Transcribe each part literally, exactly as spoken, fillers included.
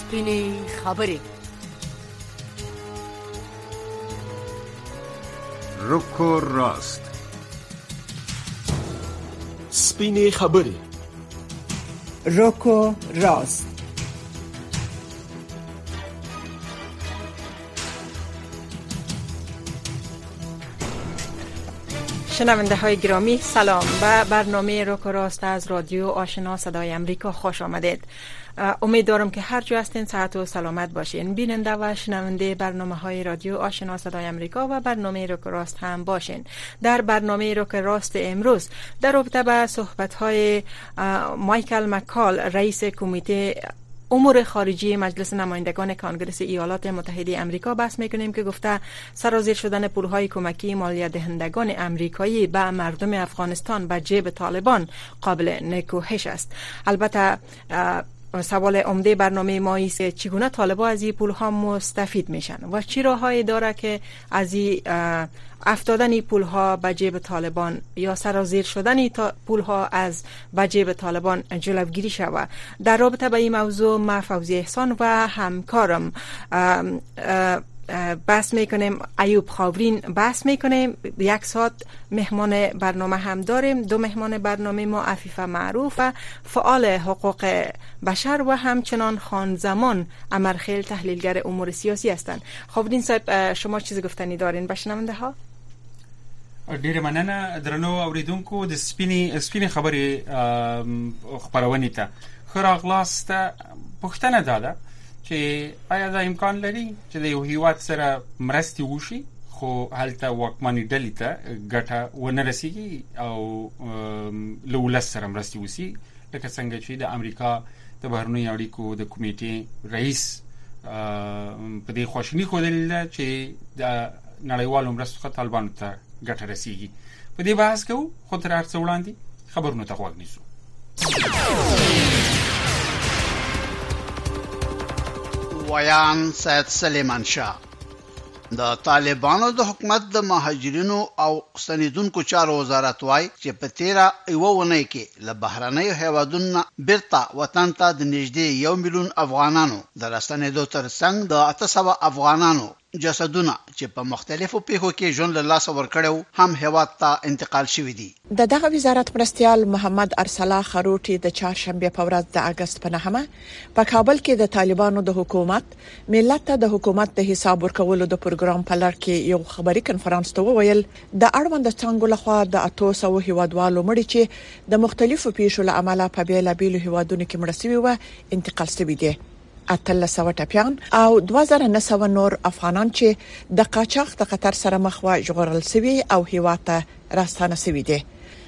سپینې خبرې. روکو راست. سپینې خبرې. روکو راست. شنونده های گرامی سلام. به برنامه روکو راست از رادیو آشنا صدای امریکا خوش آمدید. امیدوارم که هر جا هستین صحت و سلامت باشین. بیننده و شنونده برنامه های رادیو آشنا صدای امریکا و برنامه روکو راست هم باشین. در برنامه روکو راست امروز در رابطه به صحبت های مایکل مکال، رئیس کمیته امور خارجی مجلس نمایندگان کانگرس ایالات متحده امریکا بحث میکنیم که گفته سرازیر شدن پولهای کمکی مالیات دهندگان امریکایی به مردم افغانستان به جیب طالبان قابل نکوهش است. البته سوال عمده برنامه ما است که چگونه طالبان از این پولها مستفید میشن و چی راههایی داره که از این افتادن پولها به جیب طالبان یا سرازیر شدن پولها از به جیب طالبان جلوگیری شود. در رابطه با این موضوع ما فوزی احسان و همکارم بحث میکنیم، ایوب خاورین بحث میکنیم. یک ساعت مهمان برنامه هم داریم. دو مهمان برنامه ما عفیفه معروف و فعال حقوق بشر و همچنان خان زمان امرخیل تحلیلگر امور سیاسی هستند. خاورین صاحب شما چیز گفتنی دارین به شنونده ها؟ ډیره مننه درنو اوریدونکو د سپینې سپینې خبرې خبرونې ته ښه راغلاست. پوښتنه دا ده چې آیا دا امکان لري چې د یو هیواد سره مرستې وشي خو هلته واکمنې ډلې ته ګټه ونه رسیږي او له ولس سره مرستې وشي، لکه څنګه چې د امریکا د بهرنیو اړیکو د کمیټې رئیس په دې خواشیني ښودلې ده چې د نړیوالو مرستو څخه طالبانو ته ګټه رسیږي. په دې بحث کوو، خو تر هر څه وړاندې خبرونو ته غوږ نیسو. ویان سید سلیمان شاه د طالبانو د حکومت د مهاجرینو او ستنیدونکو چارو وزارت وای چې په تیره یوه اونۍ کې له بهرنیو هیوادونو بیرته وطن ته د نږدې یو میلیون افغانانو د راستنېدو ترڅنګ د اته سوه افغانانو جسدونه چې په مختلفو پیښو کې ژوند له لاسه ورکړو هم هیواد ته انتقال شوي دي. د دغه وزارت مرستیال محمد ارسلا خروټي د چهارشنبه په ورځ د اگست په نهمه په کابل کې د طالبانو د حکومت ملت ته د حکومت د حساب ورکولو د پروګرام په لړ کې یو خبري کنفرانس ته وویل د اړوند څنګه لخوا د اته سوه هیوادوالو مړي چې د مختلفو پیښو له امله په بیلابیلو هیوادونو کې مړ شوي و انتقال شوي دي. اتل سوه ټپیان او دوه زره نه سوه نور افغانان چې د قاچاق د خطر سره مخ و ژغورل شوي او هیواد ته راستانه شوي دي.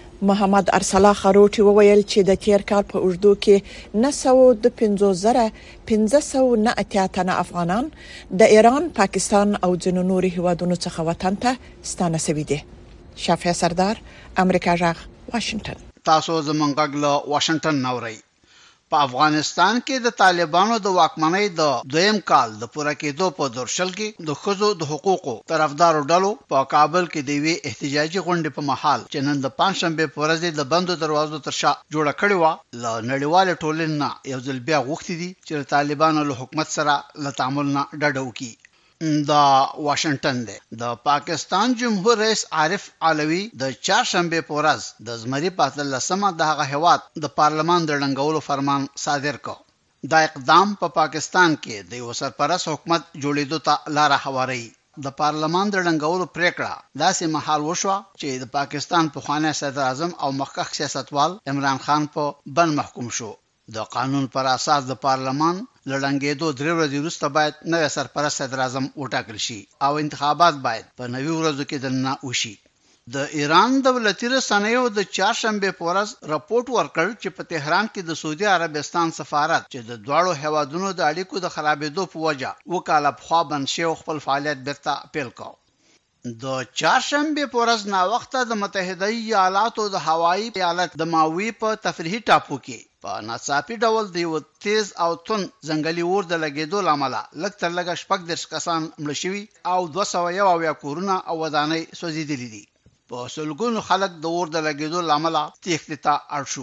محمد ارسلا خروټي وویل چې د تیر کال په اوږدو کې نه سوه د پنځوس زره پنځه سوه نه اتیا تنه افغانان د ایران، پاکستان او ځینو نورو هیوادونو څخه وطن ته ستانه شوي دي. شافعي سردار، امریکا غږ، واشنگټن. تاسو زمونږ غږ له واشنگټن نورئ. په افغانستان کې د طالبانو د واکمنۍ د دویم کال د پوره کېدو په درشل کې د ښځو د حقوقو طرفدارو ډلو په کابل کې د یوې احتجاجي غونډې په مهال چې نن د پنجشنبې په ورځ د بندو دروازو تر شا جوړه کړې وه، له نړیوالې ټولنې نه یو ځل بیا غوښتي دي چې د طالبانو له حکومت سره له تعامل نه ډډه وکړي. دا واشنگټن دی. د پاکستان جمهور رئیس عارف علوي د چهارشنبه په ورځ د زمري په اتلسمه د هغه هیواد د پارلمان د ړنګولو فرمان صادر کړ. دا اقدام په پا پاکستان کې د یو سرپرست حکومت جوړېدو ته لاره هواروي. د پارلمان د ړنګولو پریکړه داسې مهال وشوه چې د پاکستان پخوانی صدر اعظم او مخکښ سیاستوال عمران خان په بند محکوم شو. د قانون پر اساس د پارلمان لړنګېدو درې ورځې وروسته باید نوی سرپرست صدر اعظم وټاکل شي او انتخابات باید په نوي ورځو کې دننه وشي. د ایران دولتي رسنیو د چهارشنبه په ورځ راپورټ ورکړ چې په تهران کې د سعودي عربستان سفارت چې د دواړو هیوادونو د اړیکو د خرابېدو په وجه وکاله پخوا بند شوی خپل فعالیت بیرته پیل کړ. د چهارشنبه په ورځ ناوخته د متحده ایالاتو د هوایي ایالت د ماوی په تفریحي ټاپو کې په ناڅاپي ډول د یو تیز او تون ځنګلي اور د لګېدو له امله لږ تر لږه شپږ دېرش کسان مړه شوي او دوه سوه یو اویا کورونه او ودانۍ سوځېدلي دي. په سلګونو خلک د اور د لګېدو له امله تېښتې ته اړ شو.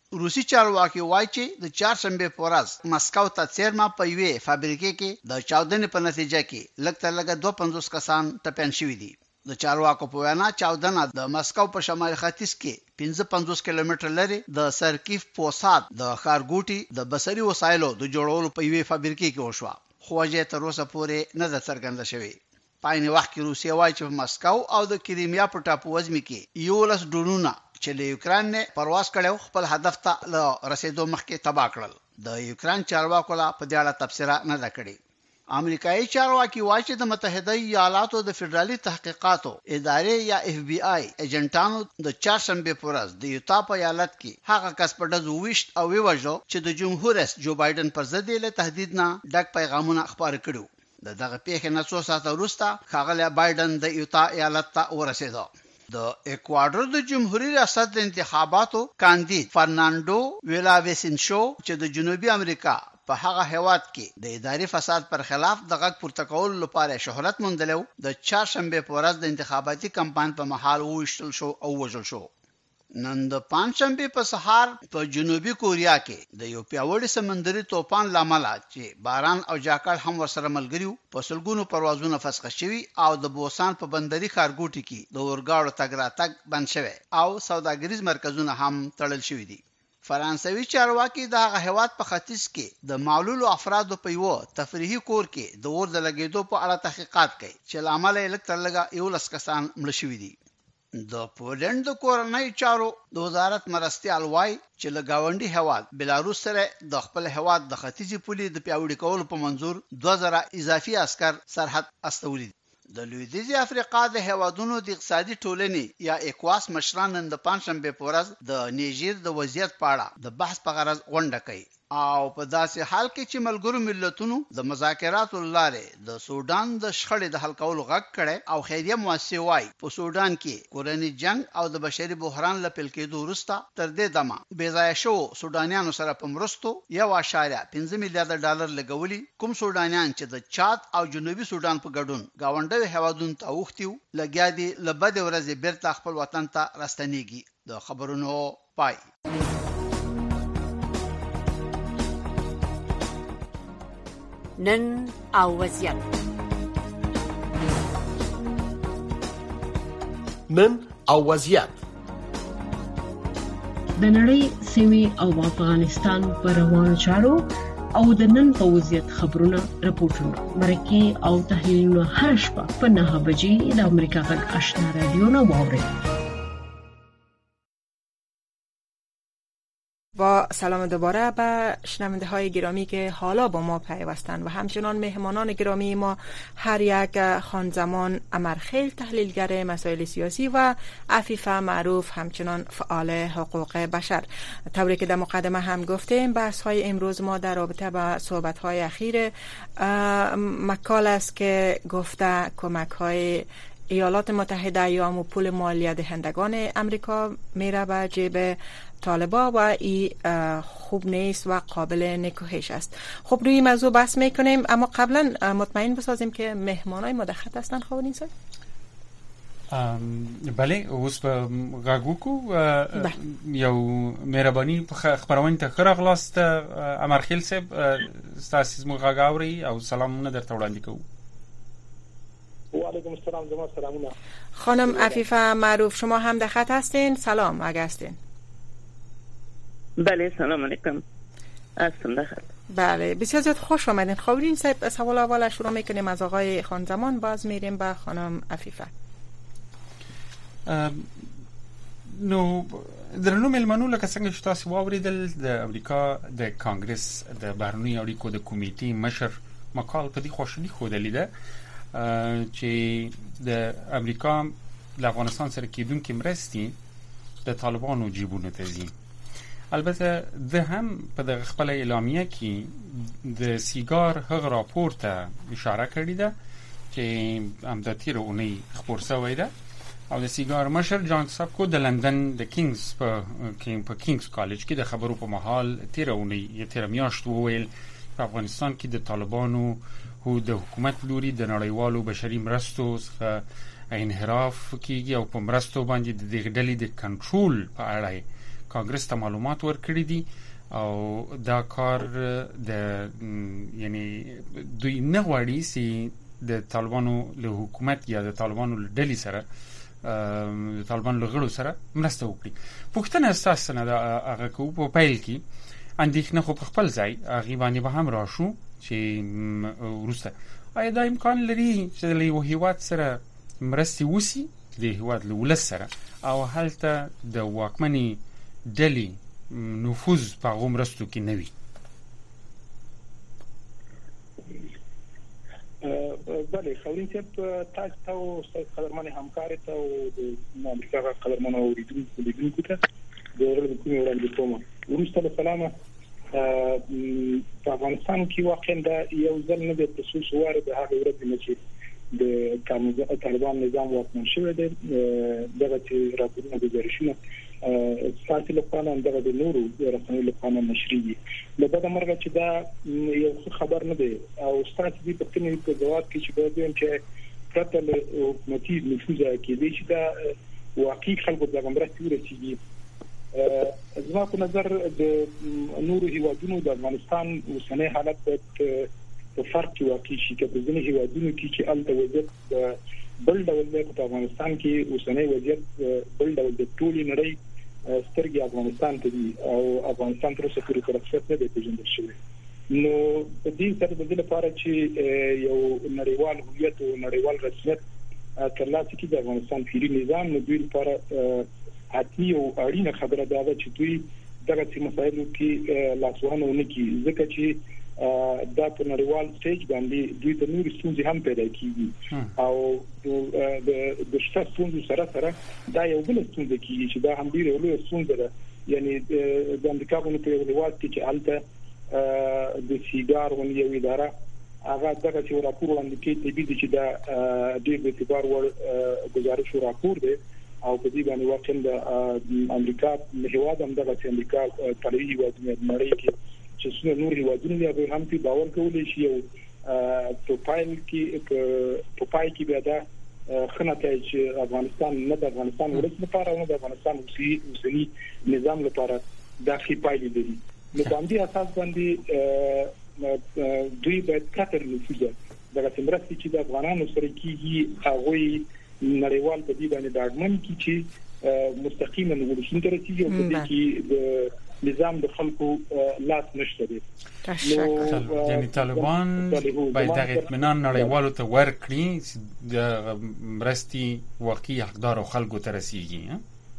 روسي چارواکي وایي چې د چهارشنبه په ورځ مسکو ته څیرما په یوې فابریکې کې د چاودنې په نتیجه کې لږ تر لږه دوه پنځوس کسان ټپيان شوي دي. د چارواکو په وینا چاودنه د مسکو په شمال ختیځ کې پنځه پنځوس کیلومتر لري د سرکیف پوساد د ښارګوټي د بصري وسایلو د جوړولو په یوې فابریکې کې وشوه، خو وجه تر اوسه پورې نه ده څرګنده شوې. په عین وخت کې روسیه وایي چې په مسکو او د کریمیا په ټاپو وزمي کې یولس ډرونونه چې له یوکران نه پرواز کړو خپل هدف ته له رسیدو مخکې تباه کړل. د یوکران چارواکو لا په دې اړه تفسیر نه ده کړې. امریکایي چارواکي وایي چې د متحده ایالاتو د فدرالي تحقیقاتو ادارې یا اف بی آی ایجنټانو د چهارشنبه په ورځ د یوتا په ایالت کې هغه کس په ډزو وشت او ویوجو چې د جمهور رئیس جو بایدن پر ضد له تهدید نه ډک پیغامونه خبر کړو. د دغه پیښې نه څو ساعته وروسته ښاغلی بایدن د یوتا ایالت ته ورسېد. د ایکوادور د جمهوریت ریاست د انتخاباتو کاندید فرناندو ویلاویسینشو چې د جنوبي امریکا په هغه هیواد کې د اداري فساد پر خلاف د غږ پورته کولو لپاره شهرت موندلو د چهارشنبه په ورځ د انتخاباتي کمپاین په محل وشتل شو او وژل شو. نن د پنځشنبه په سهار په جنوبي کوریا کې د یو پیاوړي سمندري طوفان لامل چې باران او جاکړ هم ورسره ملګریو په سلګونو پروازونه فسخ شوي او د بوسان په بندري ښارګوټي کې د اورګاړو تګ راتګ بند شوی او سوداګریز مرکزونه هم تړل شوي دي. فرانسوي چارواکي د هغه هیواد په ختیځ کې د معلولو افرادو په یو تفریحي کور کې د اور د لګیدو په اړه تحقیقات کوي چې لامل یې لږ تر لږه یولس کسان مړه شوي دي. د پولند د کورنۍ چارو د وزارت مرستیال وایي چې له گاونډي هیواد بلاروس سره د خپل هیواد د ختیځي پولې د پیاوړي کولو په منظور دوه زره اضافي عسكر سرحد استولي. د لویدیځي افریقا د هیوادونو د اقتصادي ټولنې یا ایکواس مشران نن د پنځشنبه په ورځ د نیجر د وضعیت په اړه د بحث په غرض غونډه کوي او په داسې حال کې چې ملګرو ملتونو د مذاکراتو لارې د سودان د شخړې د حل کولو غږ کړي او خیریه مؤسسه وايي په سودان کې کورنۍ جنگ او د بشري بحران لپاره کېدو وروسته تر دې دمه بې ځای شو سودانیانو سره په مرستو یو اشاریه پنځه میلیارډ ډالر لګولي، کوم سودانیان چې د چاد او جنوبي سودان په ګډون گاونډي هیوادونو ته اوختیو لګیا دي لبد ورځې بیرته خپل وطن ته راستنیږي. د خبرونو پای. نن او وضعیت. نن او وضعیت د نړۍ سیمې او افغانستان پر روانو چارو او د نن په وضعیت خبرونه راپورټونه مرکه او تحلیلونه هر شپه په نه بجې د امریکا غږ آشنا رادیو نه واورئ. با سلام دوباره به شنونده های گرامی که حالا با ما پیوستند و همچنان مهمانان گرامی ما هر یک خانزمان امرخیل تحلیلگر مسائل سیاسی و عفیفه معروف همچنان فعال حقوق بشر. طوری که در مقدمه هم گفتیم بحث های امروز ما در رابطه با صحبت های اخیر مکال است که گفته کمک های ایالات متحده یا پول مالیه دهندگان امریکا میره به جیب طالبا و ای خوب نیست و قابل نکوهش است. خب روی موضوع بحث میکنیم، اما قبلا مطمئن بسازیم که مهمانای ما در خط هستن. خواهرین صاحب بله اوس په غاګوکو یو مهرباني خبرونه ته خره غلاست امرخیل صاحب تاسو مو غاګاوري او سلامونه درته وړاندې کوو. و علیکم السلام. جناب سلامونه. خانم عفیفه معروف شما هم در خط هستین؟ سلام اگه هستین. بله سلام علیکم. هستم در خط. بله بسیار زیاد خوش آمدین. خواهرین صاحب سوال اول شروع میکنیم از آقای خانزمان باز میریم به خانم عفیفه. نو درنو ملمنو لکه څنګه چې تاسو واوریدل د امریکا د کانګرس د بهرنی اړیکو د کمیټې مشر مقال په دې خوشحالي خوده لیده چې د امریکا د افغانستان سره کېدونکې مرستې د طالبانو جیبونو ته ځي. البته د هم په دغه خپل اعلامیه کې د سیګار هغه راپور ته اشاره کړې ده چې هم د تیر اونۍ خپور شوی ده او د سیګار مشر جان سابکو د لندن د کینګز په په کینګز کالج کې د خبرو په محل تیر اونۍ یا تیر میاشت وویل په افغانستان کې د طالبانو هو د حکومت لوري د نړیوالو بشري مرستو څخه انحراف کیږي او په مرستو باندې د دې ډلې د کنټرول په اړه کانګرس ته معلومات ورکړي دي او دا کار د یعنی دوی نه غواړي چې د طالبانو له حکومت یا د طالبانو له ډلې سره د طالبانو له غړو سره مرسته وکړي. پوښتنه اساس نه دا هغه کو په پیل کې اندېښنه خو په خپل ځای هغه باندې به هم راشو چې ورسته آیا دا امکان لري چې د یو هیواد سره مرستې وسی د هیواد له ولس سره او هلته د واکمنې ډلې نفوذ په هغو مرستو کې نه وي؟ بله خاورین صاحب تاسو ته او ستاسو قدرمن همکار ته او د امریکا قدرمن اوریدونکو لیدونکو ته د ورځې کومې وړاندې کوم. وروسته له سلامه په افغانستان کې واقعا دا یو ځل نه د خصوص واره د هغه ورځې نه چې د طالبان نظام واکمن شوی دی دغه چې راپورونه ګزارشونه ساتي لپاره دغه د نورو رسنیو لپاره نشري دي. له بده مرغه چې دا یو خبر نه دی او ستاسو دې په کومه په جواب کې چې دا دیم چې پرته له حکومتي نفوذ کې دي چې دا واقعي خلکو د مرستې ورسیږي. زما په نظر د نورو هیوادونو د افغانستان اوسنۍ حالت په فرق کې واقع شي چې په ځینې هیوادونو کې چې الته وضعیت بل ډول دی، په افغانستان کې اوسنۍ وضعیت بل ډول د ټولې نړۍ سترګې افغانستان ته دي او افغانستان تر اوسه پورې پرکسیت نه دی پیژندل شوی. نو په دې سره د دې لپاره چې یو نړیوال هویت او نړیوال رسمیت ترلاسه کړي د افغانستان فعلي نظام، نو دوی لپاره حتمي او اړینه خبره ده چې دوی دغه مسایلو کې لاسوهنه ونه کړي، ځکه چې دا په نړیوال سټیج باندې دوی ته نور ستونزې هم پیدا کیږي او د د شته ستونزو سره سره دا یو بل ستونزه کیږي چې دا هم ډیره لویه ستونزه ده. یعنی د امریکا په یو هیواد کې چې الته د سیګار ونې یو اداره هغه دغه چې راپور وړاندې کوي طبيعي چې دا ډېر د اعتبار وړ گزارش راپور دی او په دې باندې واقعا د امریکا هیواد هم دغه چې امریکا طالبي هیوادونه نړۍ کې چې څنګه نور هیوادونه یې هم په باور کولای شي او په پایل کې په پای کې بیا دا خنته چې افغانستان نه د افغانستان ولس لپاره نه د افغانستان اوسنی نظام لپاره دا خې پایلې لري. نو باندې اساس باندې دوی باید کتر نفوذ دغه مرستې چې د افغانانو سره کیږي هغه نړیوال په دې باندې داګمن کی چې مستقیما ولسمه ترتیب او په دې کې د نظام د خلکو لاس نشته دي. یعنی طالبان باید دغه اطمینان نړیوالو ته ورکړي چې د مرستې واقعي حقدار او خلکو ته رسیږي.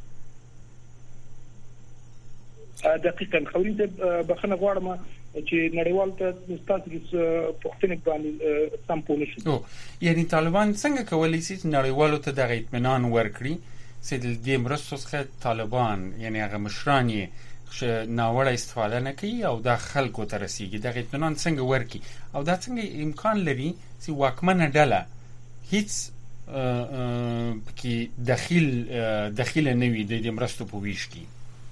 دقیقاً خورین ته بخنه غواړم چې نړیوال ته ستاسو پوښتنه باندې سم پوه نشو. یعنی طالبان څنګه کولی شي نړیوالو ته دغه اطمینان ورکړي چې د دې مرستو څخه طالبان یعنی هغه مشران یې ناوړه استفاده نه کوي او د خلکو ته رسیږي؟ دغه اطمینان څنګه ورکړي او دا څنګه امکان لري چې واکمنه ډله هیڅ کې داخل داخله نه وي د دې مرستو په ویش کې؟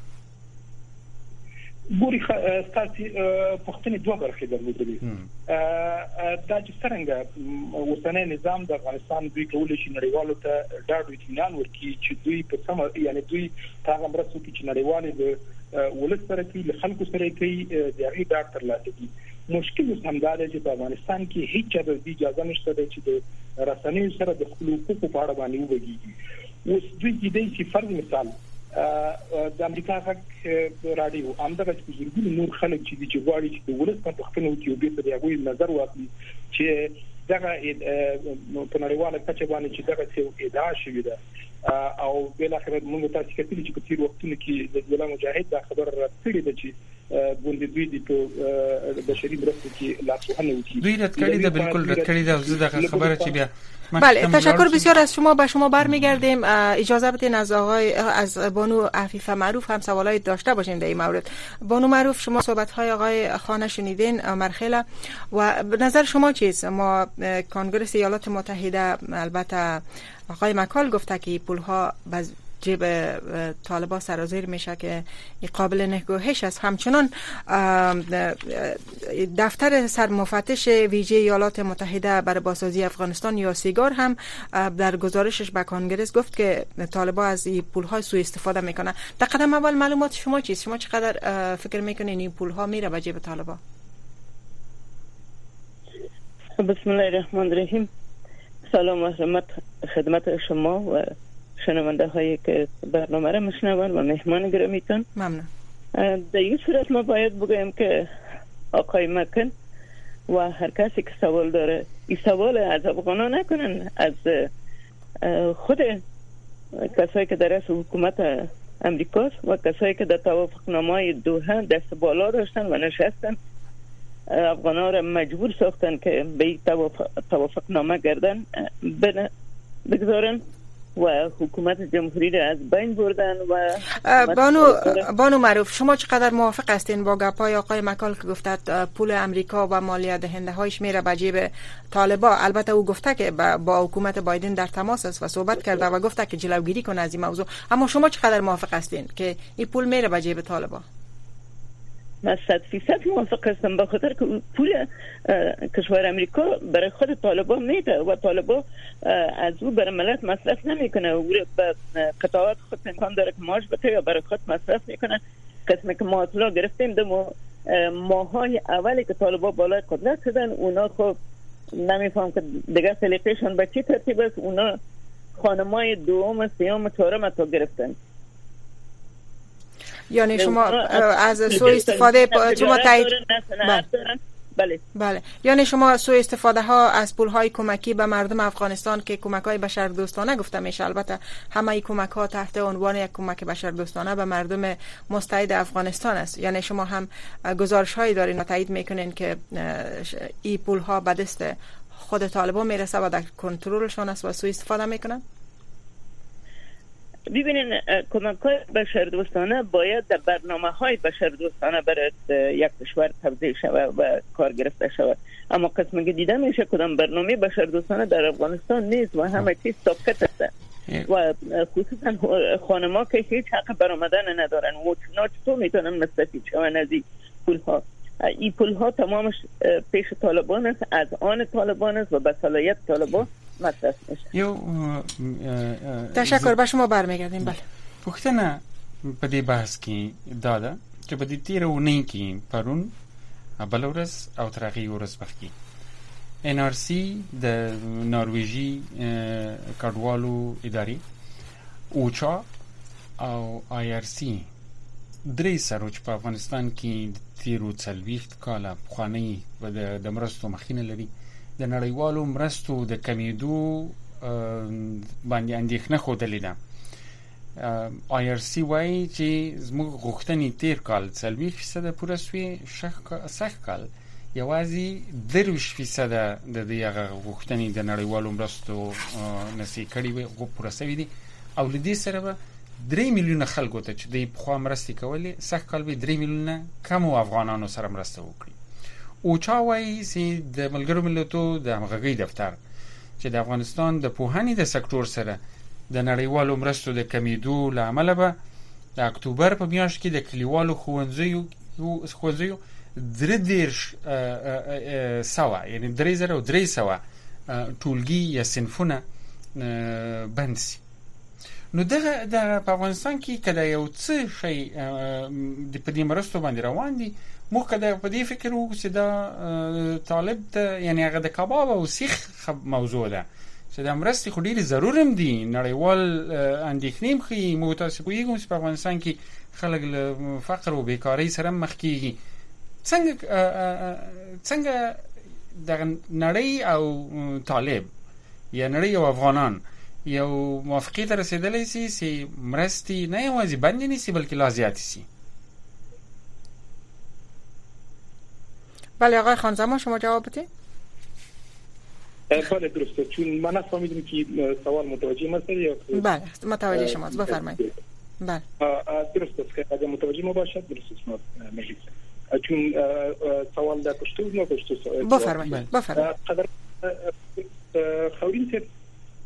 ګوري ستاسو پښتني دوه برخې درلودلې. دا چې څنګه اوسنۍ نظام د افغانستان دوی کولای شي نړیوالو ته ډاډ اطمینان ورکړي چې دوی په سم یعنی دوی هغه مرستو کې چې نړیوالې د ولس سره کوي له خلکو سره کوي د هغې ډاډ ترلاسه کوي. مشکل هم دا دی چې په افغانستان کې هیڅ چا د اجازه نشته چې د رسنیو سره د خپل حقوقو په اړه باندې وغږیږي. اوس دوی دې چې فرض مثال د امریکا غږ رادیو همدغه چې زرګونه نور خلک چې دي چې غواړي چې د ولس په پښتنو کې یو به د هغوی نظر واخلي چې دغه په نړیواله کچه باندې چې دغه څه ادعا شوې ده او بل اخر موږ تاسو کتلی چې په تیر وختونو کې د جلا مجاهد دا خبر راځي د چې ګوند دوی د بشري مرستو کې لاسوهنه وکړي. دوی رد کړی ده، بالکل رد کړی ده. زه دغه خبره چې بیا بله تشکر بسیار از شما. به شما برمیگردیم. اجازه بدین از آقای از بانو عفیفه معروف هم سوالای داشته باشیم در این مورد. بانو معروف، شما صحبت های آقای خانه شنیدین مرخله و نظر شما چیست؟ ما کنگره ایالات متحده البته آقای مکال گفته که پولها جیب طالبان سرازیر میشه که قابل نگاهش است. همچنان دفتر سرمفتش ویژه ایالات متحده برای بازسازی افغانستان یا سیگار هم در گزارشش به کانگرس گفت که طالبان از این پول‌ها سوء استفاده میکنه. در قدم اول معلومات شما چیست؟ شما چقدر فکر میکنین این پول‌ها میره به جیب طالبان؟ بسم الله الرحمن الرحیم. سلام و رحمت خدمت شما و شنونده هایی که برنامه را میشنون و مهمان گرامیتان. ممنون. در این صورت ما باید بگویم که آقای مکن و هر کسی که سوال داره این سوال از افغانان نکنن، از خود کسایی که در رأس حکومت امریکاست و کسایی که در توافقنامه دوحه دست بالا داشتن و نشستن افغانان را مجبور ساختن که به این توافقنامه گردن بگذارن و حکومت جمهوری را از بین بردن. و بانو بانو معروف، شما چقدر موافق هستین با گپای آقای مکال که گفته پول امریکا و مالیات دهنده هایش میره به جیب طالبان؟ البته او گفته که با حکومت بایدن در تماس است و صحبت کرده و گفته که جلوگیری کنه از این موضوع، اما شما چقدر موافق هستین که این پول میره به جیب طالبان؟ من صد فیصد موافق هستم، به خاطر که پول کشور امریکا برای خود طالبان میده و طالبان از او برای ملت مصرف نمیکنه. او به قطاعات خود امکان داره که معاش بده یا برای خود مصرف میکنه. قسمی که ما اطلاع گرفتیم دو ماهای اولی که طالبان بالای قدرت شدن، اونا خب نمیفهم که دیگه سلیقه‌شون به چی ترتیب است، اونا خانمای دوم سیام چهارم تا گرفتن. یعنی شما از سوء استفاده شما تایید بله بله یعنی شما سوء استفاده ها از پول های کمکی به مردم افغانستان که کمک های بشردوستانه گفته میشه، البته همه ای کمک ها تحت عنوان یک کمک بشردوستانه به مردم مستعد افغانستان است، یعنی شما هم گزارش هایی دارین و تایید میکنین که این پول ها به دست خود طالبان میرسه و در کنترلشان است و سوء استفاده میکنن؟ ببینین کمک‌های بشردوستانه باید در برنامه‌های بشردوستانه برای یک کشور توزیع شود و کار گرفته شود، اما قسمی که دیده میشه کدام برنامه بشردوستانه در افغانستان نیست و همه چیز ساکت است و خصوصا خانم‌ها که هیچ حق برآمدن ندارن و چطور میتونن مستفید شوند از این پول‌ها. این پول‌ها تمامش پیش طالبان است، از آن طالبان است و به صلاحیت طالبان مصرف میشه. یو تشکر، به شما برمیگردیم. بله پوښتنه په دې بحث کې دا ده چې په دې تیره اونۍ کې پرون بله ورځ او تر هغې ورځ مخکې ان آر سي د نارویژي کډوالو ادارې اوچا او آی آر سي درې سره چې په افغانستان کې تیرو څلوېښت کاله پخوانۍ د مرستو مخینه لري د نړیوالو مرستو د کمیدو باندې اندېښنه ښودلې ده. آی آر سی وایي چې زموږ غوښتنې تیر کال څلوېښت فیصده پوره سوې، سږ کال یوازې درویشت فیصده د دې هغه غوښتنې د نړیوالو مرستو نصیب کړي وي پوره سوي دي، او له دې سره به درې میلیونه خلکو ته چې دوی پخوا مرستې کولې سږ کال به درې میلیونه کمو افغانانو سره مرسته وکړي. اوچا وایي چې د ملګرو ملتونو د همغږۍ دفتر چې د افغانستان د پوهنې د سکتور سره د نړیوالو مرستو د کمیدو له امله به د اکتوبر په میاشت کې د کلیوالو ښوونځیو ښوونځیو درې دېرش سوه یعنې درې زره او درې سوه ټولګي یا صنفونه بند سي. نو دغه د په افغانستان کې که د یو څه شی په دې مرستو باندې روان دي، موږ که د په دې فکر وکړو چې دا طالب ته یعنې هغه د کباب او سیخ موضوع ده چې دا مرستې خو ډېرې ضرور هم دي، نړیوال اندېښنې هم ښیي. موږ تاسې پوهېږو چې په افغانستان کې خلک له فقر او بیکارۍ سره هم مخ کېږي. څنګه څنګه دغه نړۍ او طالب یا نړۍ او افغانان یو موافقې ته رسېدلی سي چې مرستې نه یوازې بندې نه سي بلکې لا زیاتې سي؟ بله آقای خانزمان شما جواب بدید. بله درسته، چون من نفهمیدم که سوال متوجه ما یا بله متوجه شماست، بفرمایید. بله درست است که اگر متوجه ما باشد درست است ما میگیم، چون سوال در پشتو ما پشتو بفرمایید بفرمایید. قدر خورین سر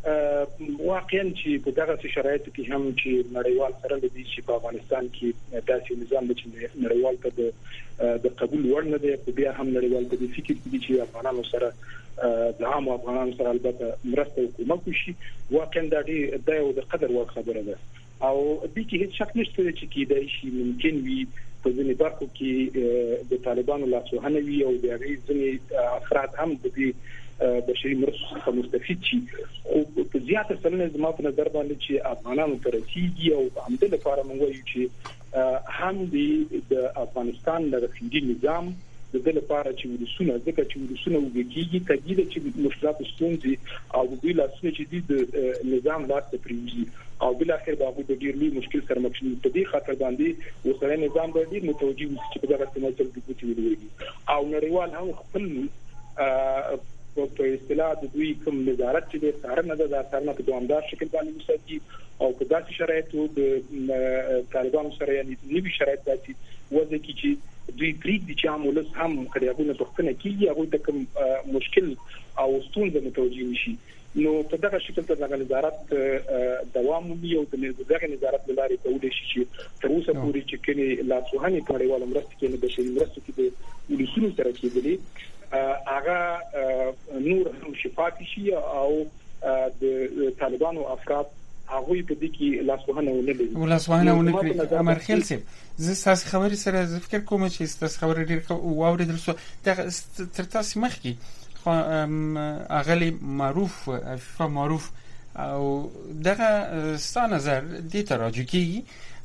واقعا چې په دغه شرایطو کې هم چې نړیوال سره لدی چې په افغانستان کې داسې نظام چې نړیوال ته د قبول وړ نه دی، په بیا هم نړیوال ته د فکر کې چې افغانانو سره د عام افغانانو سره البته مرسته وکړي شي، واقعا دا د یو د قدر وړ خبره ده او د کې هیڅ شک نشته چې کېدای شي ممکن وي په ځینې برخو کې د طالبانو لاسوهنه وي او د هغې ځینې افراد هم د دې بشري مرستو څخه مستفید شي، خو په زیاته سلنه زما په نظر باندې چې افغانانو ته رسیږي او په همدې لپاره موږ وایو چې هم د افغانستان د رفیدي نظام د دې لپاره چې ولسونه ځکه چې ولسونه وګړي کېږي چې مشکلات ستونزې او د دې لاسونه چې د نظام لاس پریږي او بل اخر باغ د ډیر لوی مشکل سره مخ شي. په دې خاطر باندې وسره نظام باندې متوجي وي چې په دغه سیمه کې د کوټي ویلي او نړیوال هم خپل په اصطلاح د دوی کوم نظارت چې د څارنه د څارنه په دوامدار شکل باندې وساتي او په داسې شرایطو د طالبانو سره یعنی نوي شرایط داسې وځي چې دوی پریږدي چې عامولس هم کړیونه پښتنه کیږي هغه د کوم مشکل او ستونزه متوجي نشي. نو په دغه شکل ته د نظارت دوام وي او د دغه نظارت لارې کولای شي چې تر اوسه پورې چې کله لاسوهنې په نړیوال مرسته کې د بشري مرستو کې د ولسونو سره کېدلې هغه نور هم شفاف شي او د طالبانو افراد هغه په دې کې لاسوهنه ونه لري ولاسوهنه ونه کړی. امر خیل سي زه تاسو خبرې سره فکر کوم چې تاسو خبرې ډیر واوریدل سو تر تاسو مخکې اغلی معروف عفیفه معروف او دغه ستا نظر دی تراجع کیږي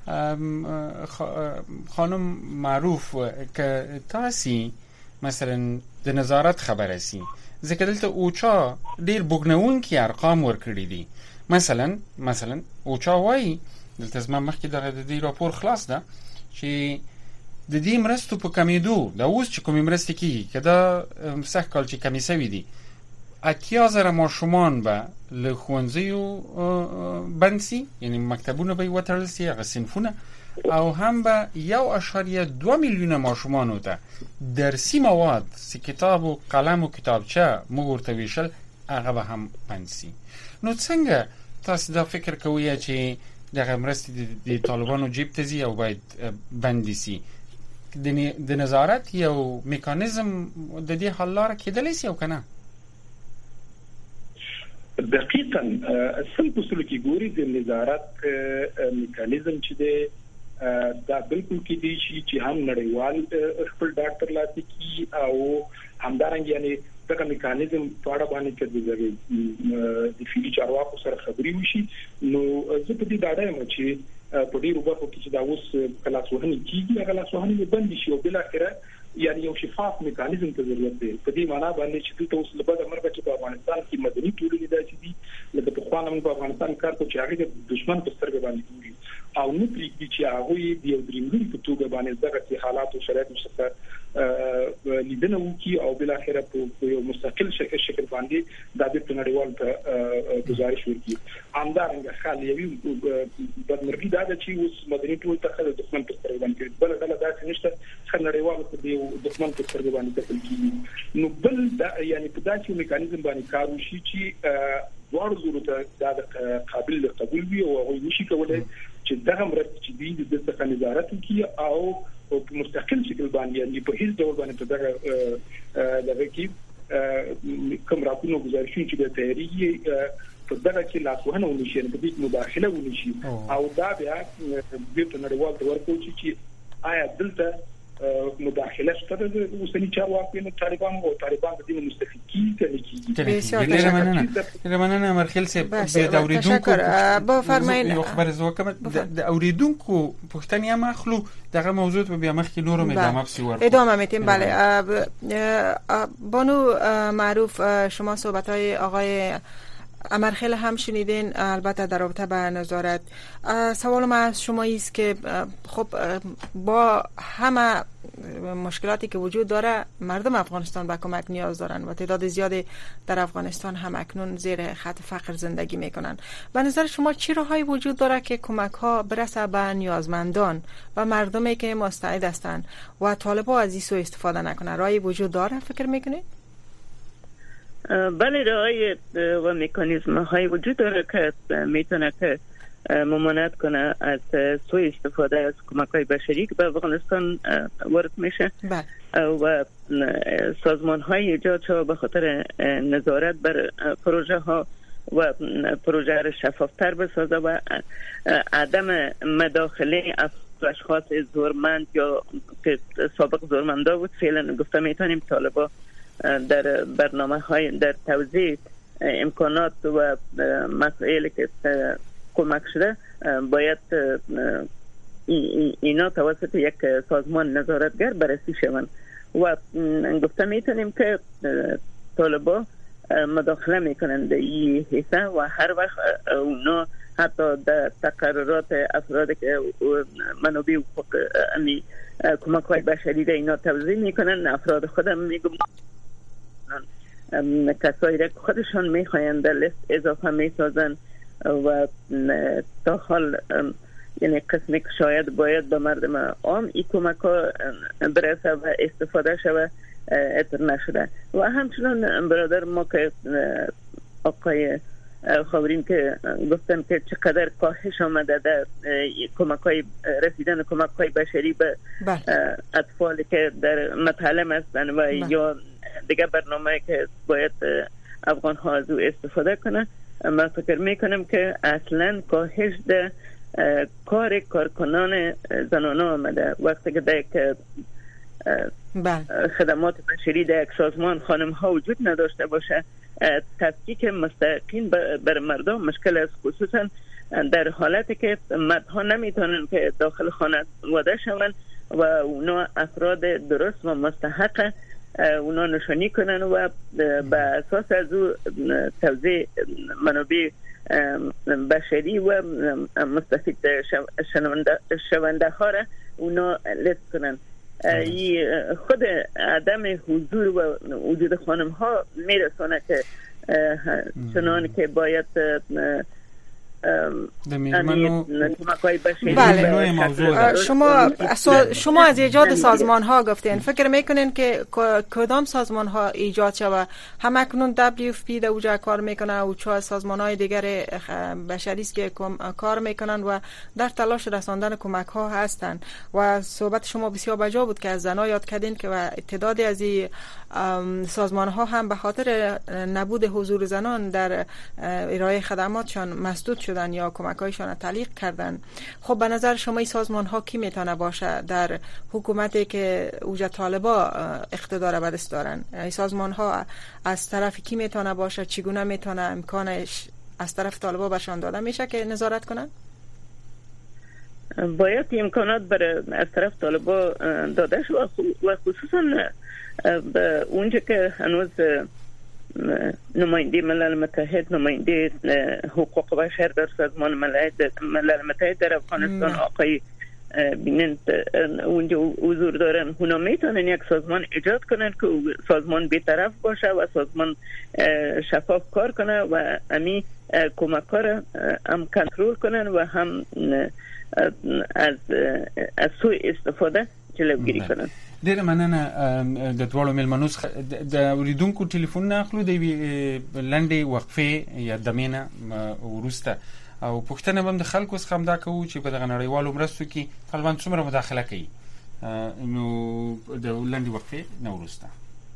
خانم معروف که تاسو مثلا د نظارت خبره سي ځکه دلته اوچا ډیر بوګنون کې ارقام ورکړي دي مثلا مثلا اوچا وایي دلته زما مخکې دغه د دې راپور خلاص ده چې د دې مرستو په کمیدو دا اوس چې کومې مرستې کیږي که دا سږ کال چې کمې سوي دي اتیا زره ماشومان به له ښوونځیو بند سي یعنی مکتبونه به یې وتړل سي هغه صنفونه او هم به یو اشاریه دو میلیونه ماشومانو ته درسي مواد سی کتاب و قلم و کتابچه موږ ورته ویشل هغه به هم بند سي. نو څنګه تاسو دا فکر کوئ چې دغه مرستې د طالبانو جیب ته ځي او باید بندي سي؟ د نظارت یو میکانیزم د دې حل لاره کېدلی سي او که نه؟ دقیقاً اصل اصول کې ګوري د نظارت میکانیزم چې دی دا بالکل کې دی چې هم نړیوال خپل ډاکټر لاسي کی او همدارنګ یعنی دغه میکانیزم په اړه باندې چې د فیلي چارواکو سره خبري وشي. نو زه په دې ډاډه یم چې په ډیرو برخو کې چې دا اوس کلاسوهنې کیږي هغه لاسوهنې بند شي او بل اخره یعنی یو شفاف میکانیزم ته ضرورت دی. په دې معنی باندې چې دلته اوس لبد مرګ چې په افغانستان کې مدني ټولنې داسې دي لکه په خوانم په افغانستان کار کوي چې هغه د دشمن په سترګه باندې ګوري او نو پریږدي چې هغه د یو درېمګړي په توګه باندې دغه حالات او شرایط مشخصه لیدنه وکي او بل اخره په یو مستقل شکل شکل باندې د دې نړیوال ته گزارش ورکړي. همدارنګه خالي یوي بدمرغي دا چې اوس مدني ټول ته د دشمن په سترګه باندې بل غل داسې نشته چې نړیوال په دې دشمن په سترګه باندې تکل کیږي. نو بل دا یعنی په داسې میکانیزم باندې کار وشي چې دوه ضرورت دا قابل لقبول وي او هغه نشي کولای چې دغه مرسته چې دی د څه نظارت کوي او په مستقل شکل باندې یعنی په هیڅ ډول باندې په دغه دغه کې کوم راپورونه گزارشونه چې د تحریری په دغه کې لاسوهنه ونشي په دې مداخله ونشي او دا بیا د نړیوال د ورکو چې آیا دلته مداخله شته د اوسنی چارواکو نه طالبان او طالبان د دې مستفید کیږي ډېر مننه ډېر مننه مرخیل صاحب د اوریدونکو با فرمایئ یو خبر زو کوم د اوریدونکو پښتني هم اخلو دغه موضوع به بیا مخکې نورم ادامه بسی ورکو ادامه میتیم. بله بانو معروف شما صحبت های آقای امرخیل هم شنیدین البته در رابطه با نظارت. سوال من از شما است که خب با همه مشکلاتی که وجود داره مردم افغانستان به کمک نیاز دارن و تعداد زیادی در افغانستان هم اکنون زیر خط فقر زندگی میکنن. به نظر شما چه راههایی وجود داره که کمک ها برسه به نیازمندان و مردمی که مستعد هستند و طالبان از این سو استفاده نکنن؟ راهی وجود داره فکر میکنید؟ بله رای و مکانیزم های وجود داره که میتونه که ممانعت کنه از سوء استفاده از کمک های بشری که به افغانستان وارد میشه و سازمان های ایجاد شده به خاطر نظارت بر پروژه ها و پروژه را شفافتر بسازه و عدم مداخله اشخاص زورمند یا که سابق زورمندا بود. فعلا گفته میتونیم طالبا در برنامه های در توزیع امکانات و مسائلی که کمک شده باید اینا توسط یک سازمان نظارتگر بررسی شوند و گفته میتونیم که طالبا مداخله میکنند در این حصه و هر وقت اونا حتی در تقررات افرادی که منابع حقوق امی کمک های بشری در اینا توضیح میکنن، افراد خودم میگم کسایی را خودشان میخواین در لیست اضافه میسازن و تا حال یعنی قسمی که شاید باید به مردم عام این کمک ها برسه و استفاده شود اتر نشده. و همچنان برادر ما که آقای خبرین که گفتن که چقدر کاهش آمده در کمک های رسیدن کمک های بشری به اطفالی که در مطالم هستن و بله. یا دیگه برنامه که باید افغان ها از او استفاده کنه. من فکر میکنم که اصلا کاهش در کار کارکنان زنانه آمده. وقتی که در یک خدمات بشری در یک سازمان خانم ها وجود نداشته باشه، تفکیک مستقیم بر مردم مشکل است، خصوصا در حالتی که مردها نمیتونن که داخل خانه واده شوند و اونا افراد درست و مستحق اونا نشانی کنن و به اساس از او توزیع منابع بشری و مستفید شونده ها را اونا لیست کنن. خود عدم حضور و وجود خانم ها میرسونه که چنان که باید بله. شما شما از ایجاد سازمان ها گفتین، فکر میکنین که کدام سازمان ها ایجاد شده؟ هم اکنون دبلیو اف پی در اوجا کار میکنه و چه سازمان های دیگر بشری است که کار میکنن و در تلاش رساندن کمک ها هستن و صحبت شما بسیار بجا بود که از زنا یاد کردین که و تعدادی از این سازمان ها هم به خاطر نبود حضور زنان در ارائه خدماتشان مسدود شدن یا کمک‌هایشان تعلیق کردن. خب به نظر شما این سازمان ها کی میتونه باشه در حکومتی که اوج طالبا اقتدار به دست دارن؟ این سازمان ها از طرف کی میتونه باشه؟ چگونه میتونه امکانش از طرف طالبا بهشان داده میشه که نظارت کنن؟ باید امکانات برای از طرف طالبا داده شد و خصوصا به اونجا که هنوز نماینده ملل متحد، نماینده حقوق بشر در سازمان ملل متحد در افغانستان آقای بینند اونجا حضور دارن، اونا میتونن یک سازمان ایجاد کنن که سازمان بی‌طرف باشه و سازمان شفاف کار کنه و امی کمک ها را هم کنترل کنن و هم از از سوء استفاده جلوگیری کنن. ډیره مننه د ټولو ملمنو د اوریدونکو ټلیفون نه اخلو د لنډې وقفې یا دمینه ورسته او پښتنه هم د خلکو څخه هم دا کوو چې په دغه نړیوالو مرستو کې طالبان څومره مداخله کوي. نو د لنډې وقفې نه ورسته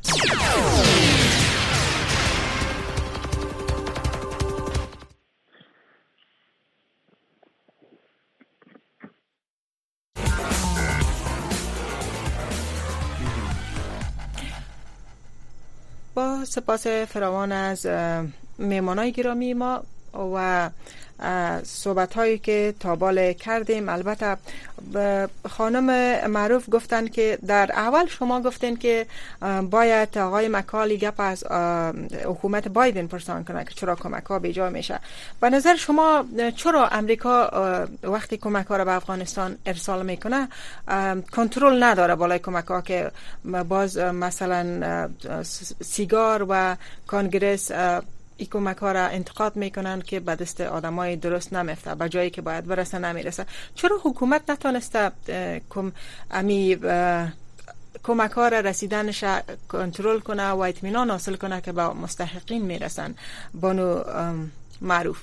با سپاس فراوان از مهمانای گرامی ما و صحبت هایی که تابال کردیم. البته خانم معروف گفتن که در اول شما گفتین که باید آقای مکالی گپ از حکومت بایدن پرسان کنه که چرا کمک ها به جا میشه. به نظر شما چرا امریکا وقتی کمک ها را به افغانستان ارسال میکنه کنترل نداره بالای کمک ها که باز مثلا سیگار و کانگرس ای کمک ها را انتقاد میکنن که به دست آدمای درست نمیفته، به جایی که باید برسه نمیرسه؟ چرا حکومت نتونسته کم امی کمک ها را رسیدنش کنترل کنه و اطمینان حاصل کنه که به مستحقین میرسن. بانو معروف.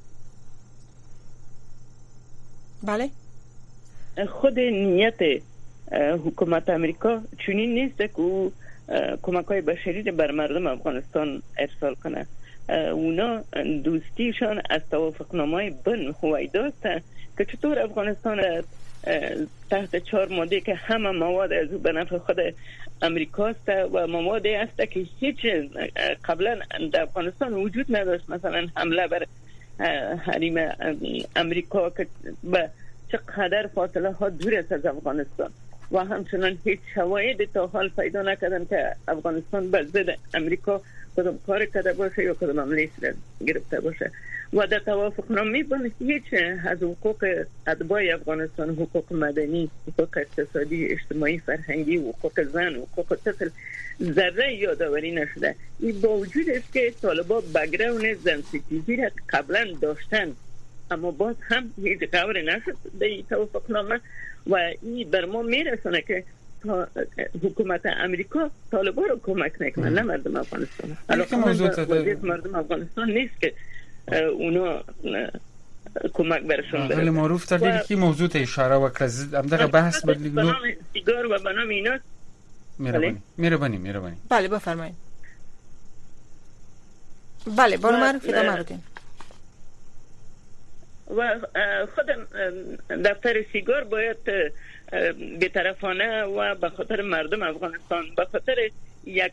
بله خود نیت حکومت امریکا چنین نیست که کمک های بشری بر مردم افغانستان ارسال کنه. اونا دوستیشان از توافقنامه بن هویدا است که چطور افغانستان تحت چهار ماده که همه مواد از او به نفع خود امریکاست و موادی است که هیچ قبلا در افغانستان وجود نداشت، مثلا حمله بر حریم امریکا که به چقدر فاصله ها دور است از افغانستان و همچنان هیچ شواهدی تا حال پیدا نکردن که افغانستان به ضد امریکا کدام کار کرده باشه یا کدام حمله گرفته باشه. و در توافقنامه بن هیچ از حقوق اتباع افغانستان، حقوق مدنی، حقوق اقتصادی، اجتماعی، فرهنگی، حقوق زن، حقوق طفل ذره یادآوری نشده. این با وجود است که طالبان بک‌گراند زن ستیزی را قبلا داشتن اما باز هم هیچ قرار نشد در این توافقنامه و این بر ما میرسونه که حکومت امریکا طالبان رو کمک نکنه، نه مردم افغانستان. البته موضوع مردم افغانستان نیست که اونا کمک برشون برسه. ولی معروف تر کی موضوع ته اشاره وکړه هم دغه بحث بدلی نو سیگار و بنام اینا. مهربانی مهربانی مهربانی. بله بفرمایید. بله بانو معروف ادامه بدین. و خود دفتر سیگار باید بی‌طرفانه و به خاطر مردم افغانستان، به خاطر یک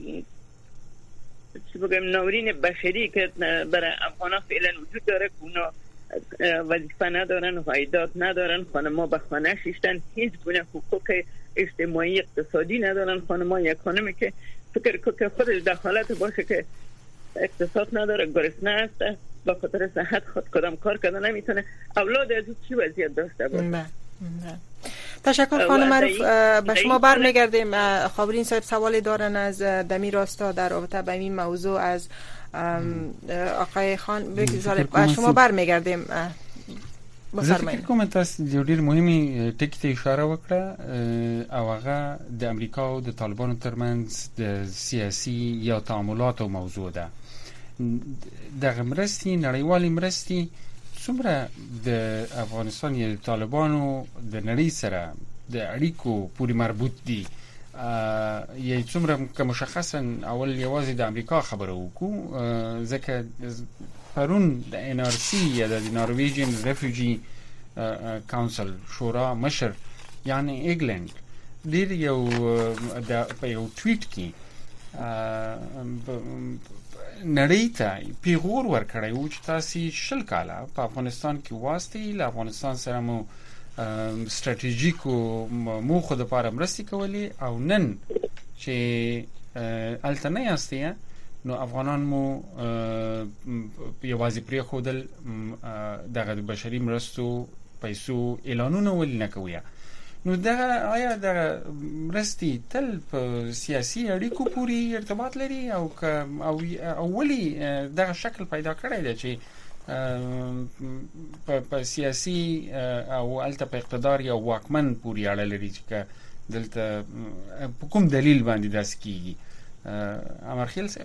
چی بگم ناورین بشری که برای افغان‌ها فعلا وجود داره که اونا وظیفه ندارن، عایدات ندارن، خانم‌ها به خانه شیشتن، هیچ گونه حقوق اجتماعی اقتصادی ندارن. خانم‌ها یک خانمی که فکر که خودش در حالت باشه که اقتصاد نداره، گرسنه است، با خاطر صحت خود کدام کار کردن نمیتونه، اولاد از چی وضعیت داشته باشه. تشکر خانم معروف. به شما برمیگردیم. خابرین صاحب سوالی دارن از دمی راستا در رابطه با این موضوع از آقای خان بگذارید. به شما برمیگردیم. بفرمایید. کوم تاسو د ډیر مهمه ټکی ته اشاره وکړه او هغه د امریکا او د طالبانو ترمنځ د سیاسي یا تعاملات او موضوع ده. دغه مرستې نړیوالې مرستې څومره د افغانستان یا د طالبانو د نړۍ سره د اړیکو پورې مربوط دي یا څومره که مشخصا اول یوازې د امریکا خبره وکړو ځکه پرون د ان ار سی یا د نارویجن ریفیوجی کونسل شورا مشر یعنی ایگلند ډیر یو د په یو ټویټ کې نړۍ ته پیغور ورکړی و چې تاسو شل کاله په افغانستان کې واسطې له افغانستان سره مو ستراتیژیکو موخو د لپاره مرستې کولې او نن چې الته نه یاستئ نو افغانان مو یوازې پرېښودل دغه د بشري مرستو پیسو اعلانونه ولې نه کوي. نو دغه آیا دغه مرستې تل په سیاسي اړیکو پورې ارتباط لري او او اولی دغه شکل پیدا کړی دی چې په سیاسي او الته په اقتدار یا واکمن پورې اړه لري چې دلته په کوم دلیل باندې داسې کیږي؟ امرخیل صاحب.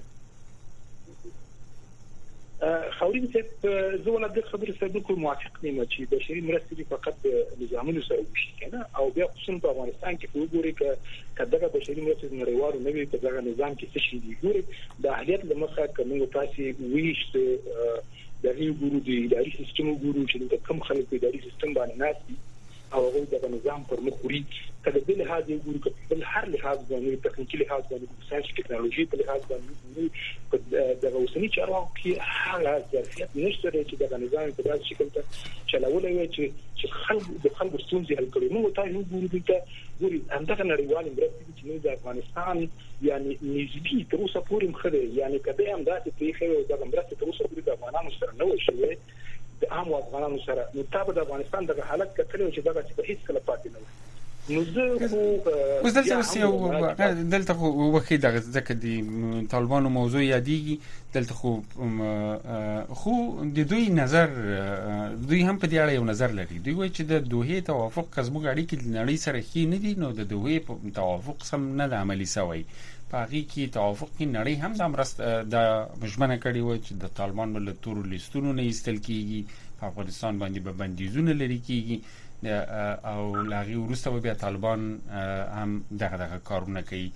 خاورین صاحب زه ولا د خبرې سره بالکل موافق نه یم چې بشري مرستې فقط د نظامونو سره وشي کنه او بیا خصوصا په افغانستان کې په وګوري ک کداغه بشري مرستې نړیوالو نه وي په دغه نظام کې څه شي دی ګوري د اهلیت لمخه کومه تاسو ویشت د ریګورو د اداري سیستم وګورو چې د کوم خلک په اداري سیستم باندې ناسي او هغه د نظام پر مخ وړي کله د لحاظ وګورو کله هر لحاظ باندې تخنیکی لحاظ باندې ساينس ټکنالوژي په لحاظ باندې د اوسنی چارو کې هغه ظرفیت نشته چې د نظام په داسې شکل ته چلول وي چې چې خلک د خلکو ستونزې حل کړي. نو تاسو وګورئ چې ګوري همدغه نړیوال مرستې چې د افغانستان یعنی نسبی تر اوسه پورې مخده یعنی کله هم داسې پیښه د مرستې تر اوسه پورې د افغانانو سره نه وشوي د عام افغانانو سره. نو تاسو د افغانستان دغه حالت کتلو چې دغه څه هیڅ کله پاتې نه نو زه خو اوس دلته اوس یو دلته خو وخی دغه ځکه د طالبانو موضوع یادېږي دلته خو خو د دوی نظر دوی هم په دې اړه یو نظر لري. دوی وایي چې د دوحې توافق که زموږ اړیکې د نړۍ سره ښې نه دي نو د دوحې توافق سم نه د عملي سوی. په هغې کې توافق کې نړۍ هم دا مرسته دا ژمنه کړې وه چې د طالبان به له تورو لیستونو نه ایستل کېږي، په افغانستان باندې به بندیزونه لرې کېږي او له هغې وروسته به بیا طالبان هم دغه دغه کارونه کوي.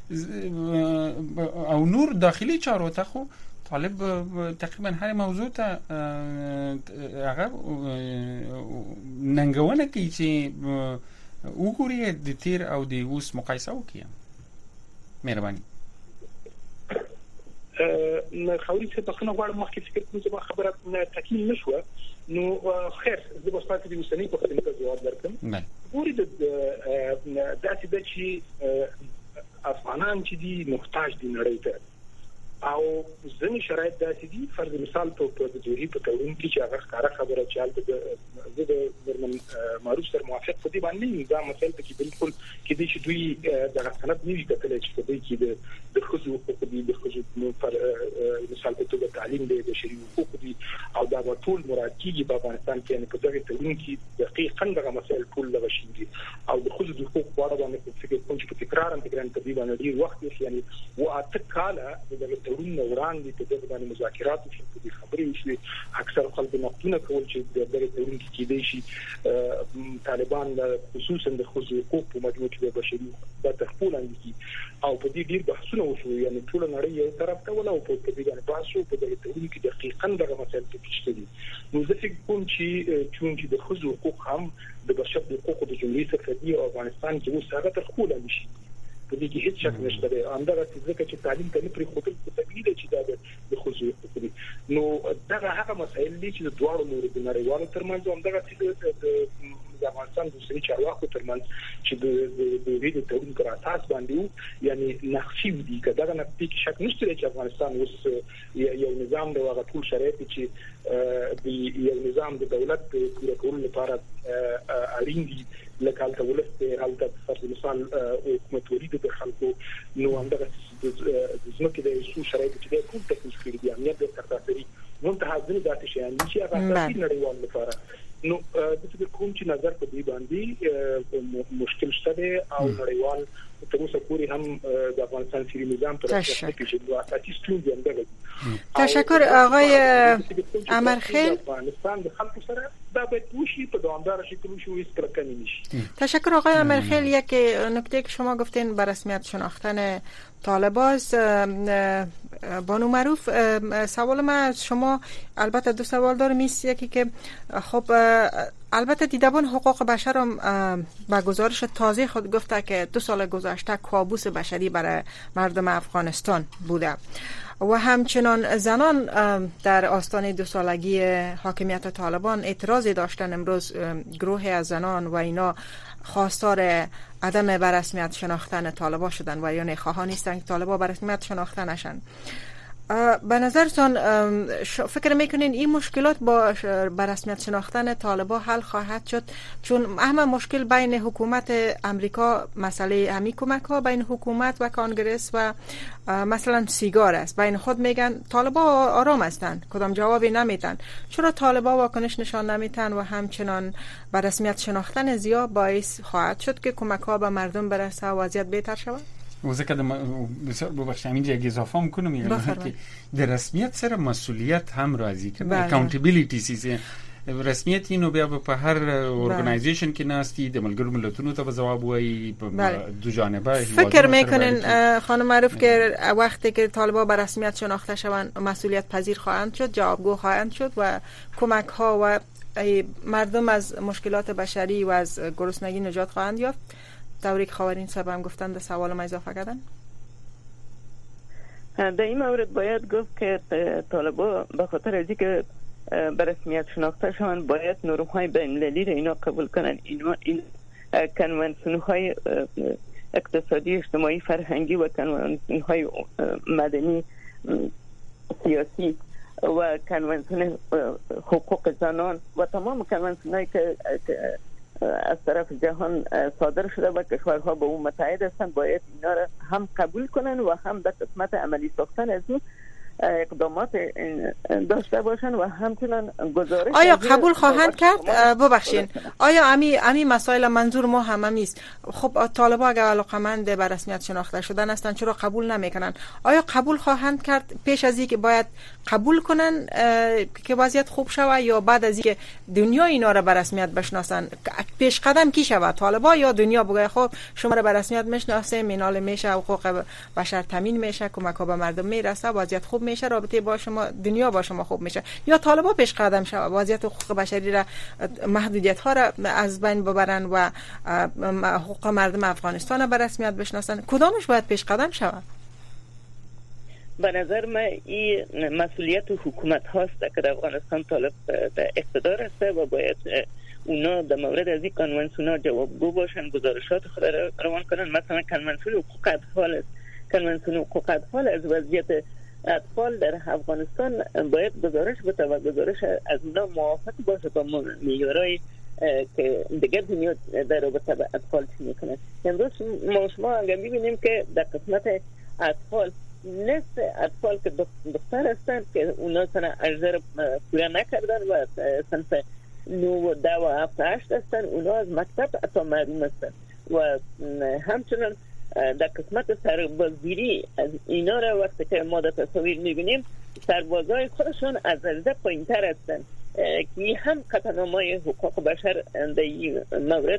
او نور داخلي چارو ته خو طالب تقریبا هر موضوع ته هغه ننګونه کوي چې وګوري د تیر او د اوس مقایسه وکړي. مهرباني. نه خوري څه بخنه غواړم مخکې فکر کوم چې خبره تکمیل نشوه. نو خیر زه به تاسو ته د اوسنۍ په خدمت کې جواب درکړم. ګوري د داسې د چې افغانان چې دي محتاج دي نړۍ ته او ځینې شرایط داسې دي فرض مثال په د دوی په تړون کې چې هغه ښکاره خبره چې حالت د نورمن معروف سره موافق په دې باندې دا مسایل ته کې بالکل کې دي چې دوی د سند نیوي کتل چې په دې کې د د خصوصي حقوق دي د خصوصي پر مثال په توګه تعلیم دی د شری حقوق دي او دا ټول مراد کیږي په افغانستان کې نه په دغه تړون کې دقیقاً دغه مسایل ټول لږ شي دي او د خصوصي حقوق په اړه باندې فکر کوم چې په تکرار تکرار تقریبا ډیر وخت یعنی و اته کاله د تړون نوران دي په دغه باندې مذاکرات وشي په دې خبرې وشي اکثر خلک نقطونه کول چې د دغه تړون کې کېدای شي طالبان خصوصا د خصوصي حقوق په مجموع کې د بشري د تخپل اندي او په دې ډیر بحثونه وشو یعنی ټول نړۍ یو طرف ته ولا او په دې باندې بحث په دغه تړون کې دقیقاً دغه مسایل کې شته دي. نو زه فکر کوم چې چون چې د خصوصي حقوق هم د بشر د حقوقو د جمهوریت څخه دی او افغانستان کې اوس هغه تر خپل نشي په دې کې هیڅ شک نشته دی. همدغه ځکه چې تعلیم ته نه پرې خوتل څه طبيعي دی چې دا د خصوصي حقوق دي. نو دا هغه مسایل دي چې د دوه نورو د نړیوالو ترمنځ همدغه چې د افغانستان د سړي چارواکو ترمنځ چې د د دې تړون پر اساس باندې یعنی نقشي دي کدا نه پکې شک نشته چې افغانستان اوس یو نظام د واغ ټول شرایط چې د یو نظام د دولت پوره کول لپاره اړین دي لکه حالت ولست حالت فرض مثال حکومت ورید د خلکو نو همدغه د ځمکې د سو شرایط چې د ټول تکنیک کړي دي امنیت د ترتاسري منتها ځنې داسې شیان چې هغه د نړیوال لپاره نو د څه کوم چې نظر په دې باندې مشکل شته او نړیوال تر اوسه پورې هم د افغانستان سیاسي نظام پر اساس کې د اساسي ستونزې اندغه. تشکر آقای امرخیل. افغانستان د خلکو سره دا باید وشي په دوامدار شکل وشي و هیڅ کمی نشي. تشکر آقای امرخیل. یک نکته که شما گفتین به رسمیت شناختن طالباست بانو معروف سوال من از شما البته دو سوال دارم. یکی که خب البته دیدبان حقوق بشر هم به گزارش تازه خود گفته که دو سال گذشته کابوس بشری برای مردم افغانستان بوده و همچنان زنان در آستانه دو سالگی حاکمیت طالبان اعتراضی داشتن. امروز گروه از زنان و اینا خواستار عدم برسمیت شناختن طالبان شدن و یا نخواهان نیستن که طالبان برسمیت شناخته نشن. به نظرتان فکر میکنین این مشکلات با برسمیت شناختن طالبان حل خواهد شد؟ چون اهم مشکل بین حکومت امریکا مسئله همی کمک ها بین حکومت و کانگرس و مثلا سیگار است. بین خود میگن طالبان آرام هستند کدام جوابی نمیدن. چرا طالبان واکنش نشان نمیدن و همچنان برسمیت شناختن زیاد باعث خواهد شد که کمک ها به مردم برسه و وضعیت بهتر شود؟ وزکه د بسیار ببخشید همینجا یک اضافه میکنم یعنی که در رسمیت سره مسئولیت هم راځي که اکاونټیبیلیټی سیسه رسمیت اینو بیا په هر ارګنایزیشن کې ناستی د ملګرو ملتونو ته جواب وایي په دو جانبه. فکر میکنین خانم معروف که وقتی که طالبان به رسمیت شناخته شوند مسئولیت پذیر خواهند شد، جوابگو خواهند شد و کمک ها و مردم از مشکلات بشری و از گرسنگی نجات خواهند یافت؟ توریک خاورین صاحب هم گفتن در سوال ما اضافه کردن. در این مورد باید گفت که طالبان به خاطر از اینکه به رسمیت شناخته شوند باید نرم‌های بین‌المللی را اینا قبول کنند. اینا این کنوانسیون‌های اقتصادی، اجتماعی، فرهنگی و کنوانسیون‌های مدنی، سیاسی و کنوانسیون حقوق زنان و تمام کنوانسیون‌هایی که از طرف جهان صادر شده و کشورها به اون متحد هستند، باید اینا را هم قبول کنن و هم در قسمت عملی ساختن از اون اقدامات داشته باشن و همچنان گزارش. آیا قبول خواهند کرد؟ ببخشین، آیا امی امی مسائل منظور ما هم است؟ خب طالبان اگر علاقمند به رسمیت شناخته شدن هستند چرا قبول نمیکنن؟ آیا قبول خواهند کرد پیش از اینکه باید قبول کنن که وضعیت خوب شود، یا بعد از اینکه دنیا اینا را به رسمیت بشناسن پیش قدم کی شود؟ طالبان یا دنیا بگه خب شما را به رسمیت میشناسه، مینال میشه، حقوق بشر تامین میشه، کمک ها به مردم میرسه، وضعیت خوب میشه، رابطه با شما دنیا با شما خوب میشه؟ یا طالبان پیش قدم شود وضعیت حقوق بشری را، محدودیت ها را از بین ببرن و حقوق مردم افغانستان را به رسمیت بشناسن؟ کدامش باید پیش قدم شود؟ به نظر من این مسئولیت حکومت هاست که در افغانستان طالب به اقتدار است و باید اونا در مورد از این کنوانسیون ها جوابگو باشن، گزارشات خود را روان کنن. مثلا کنوانسیون حقوق اطفال است، کنوانسیون حقوق اطفال از وضعیت اطفال در افغانستان باید گزارش بده و گزارش از اونا موافق باشه با معیارهای که دیگر دنیا در رابطه با اطفال چی میکنه. امروز ما شما اگر میبینیم که در قسمت اطفال نصف اطفال که دختر هستند که اونا سن اجزر پوره نکردن و سنف نو و ده و هفت هشت هستند، اونا از مکتب اتا محروم هستند و همچنان در قسمت سربازگیری از اینا را وقتی که ما در تصاویر میبینیم سربازای خودشون از درجه پایین تر هستند که هم قطعنامه حقوق بشر در این مورد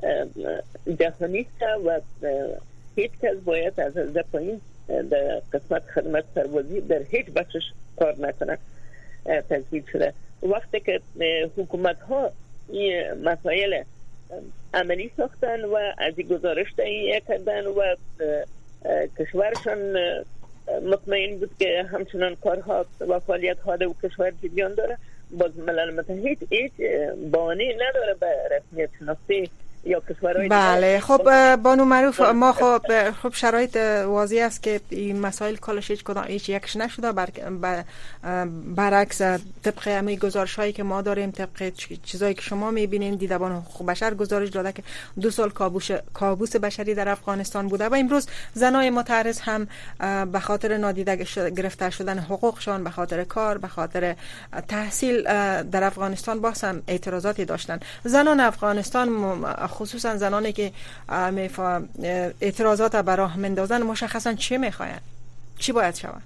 جهانی است و هیچ کس باید از درجه پایین در قسمت خدمت سربازی در هیچ بخشش کار نکنه. تصویب شده وقتی که حکومت ها این مسائل عملی ساختن و از این گزارش تهیه کردن و کشورشان مطمئن بود که همچنان کارها و فعالیت ها در کشور جریان داره، باز ملل متحد هیچ بهانه‌ای نداره به رسمیت شناسی یا کشورهای بله. خب بانو معروف، ما خب خب شرایط واضح است که این مسائل کالش هیچ کدام هیچ یکش نشده، بر برعکس طبق همه گزارش‌هایی که ما داریم، طبق چیزایی که شما می‌بینین، دیدبان حقوق بشر گزارش داده که دو سال کابوس کابوس بشری در افغانستان بوده و امروز زنای متعرض هم به خاطر نادیده گرفته شدن حقوقشان، به خاطر کار، به خاطر تحصیل در افغانستان باز هم اعتراضاتی داشتن. زنان افغانستان، خصوصا زنانی که اعتراضات براه مندازن، مشخصا چی میخواین؟ چی باید شود؟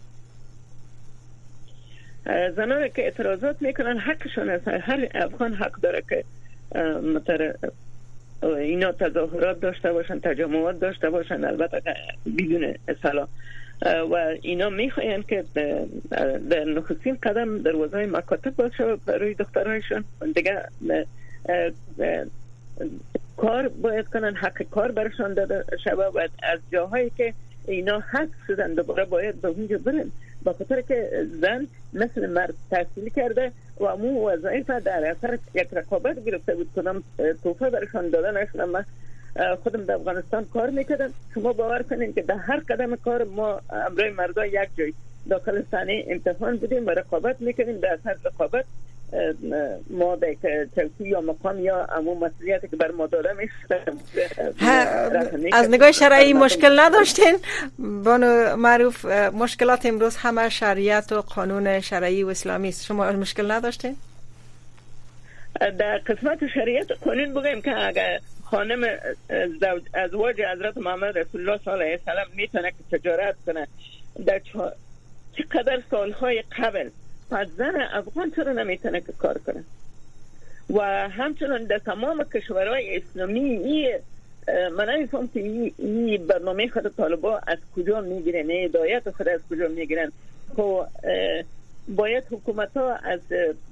زنانی که اعتراضات میکنن حقشون است، هر افغان حق داره که مثلا اینا تظاهرات داشته باشن، تجمعات داشته باشن، البته بدون سلاح، و اینا میخواین که در نخستین قدم دروازه مکاتب باشه برای دخترهایشون. دیگه کار باید کنن، حق کار برشان داده شود و از جاهایی که اینا حق شدن دوباره باید به اونجا برن، با خاطر که زن مثل مرد تحصیل کرده و امو وظایف در اثر یک رقابت گرفته بود، کدام توفه برشان داده نشده. من خودم در افغانستان کار میکردم، شما باور کنین که در هر قدم کار ما امرای مردا یک جای داخل صحنه امتحان بودیم و رقابت میکردیم. در اثر رقابت ما در چوکی یا مقام یا امو مسئولیتی که بر ما داده میشه. از نگاه شرعی مشکل نداشتین بانو معروف؟ مشکلات امروز همه شریعت و قانون شرعی و اسلامی است، شما مشکل نداشتین؟ در قسمت شریعت قانون بگیم که اگر خانم ازواج حضرت محمد رسول الله صلی الله علیه و سلم میتونه که تجارت کنه در چقدر سالهای قبل، پس زن افغان چرا نمیتونه که کار کنه؟ و همچنان در تمام کشورهای اسلامی این من نمیفهم که این برنامه خود طالبان از کجا میگیرن، هدایت خود از کجا میگیرن. خب باید حکومت ها از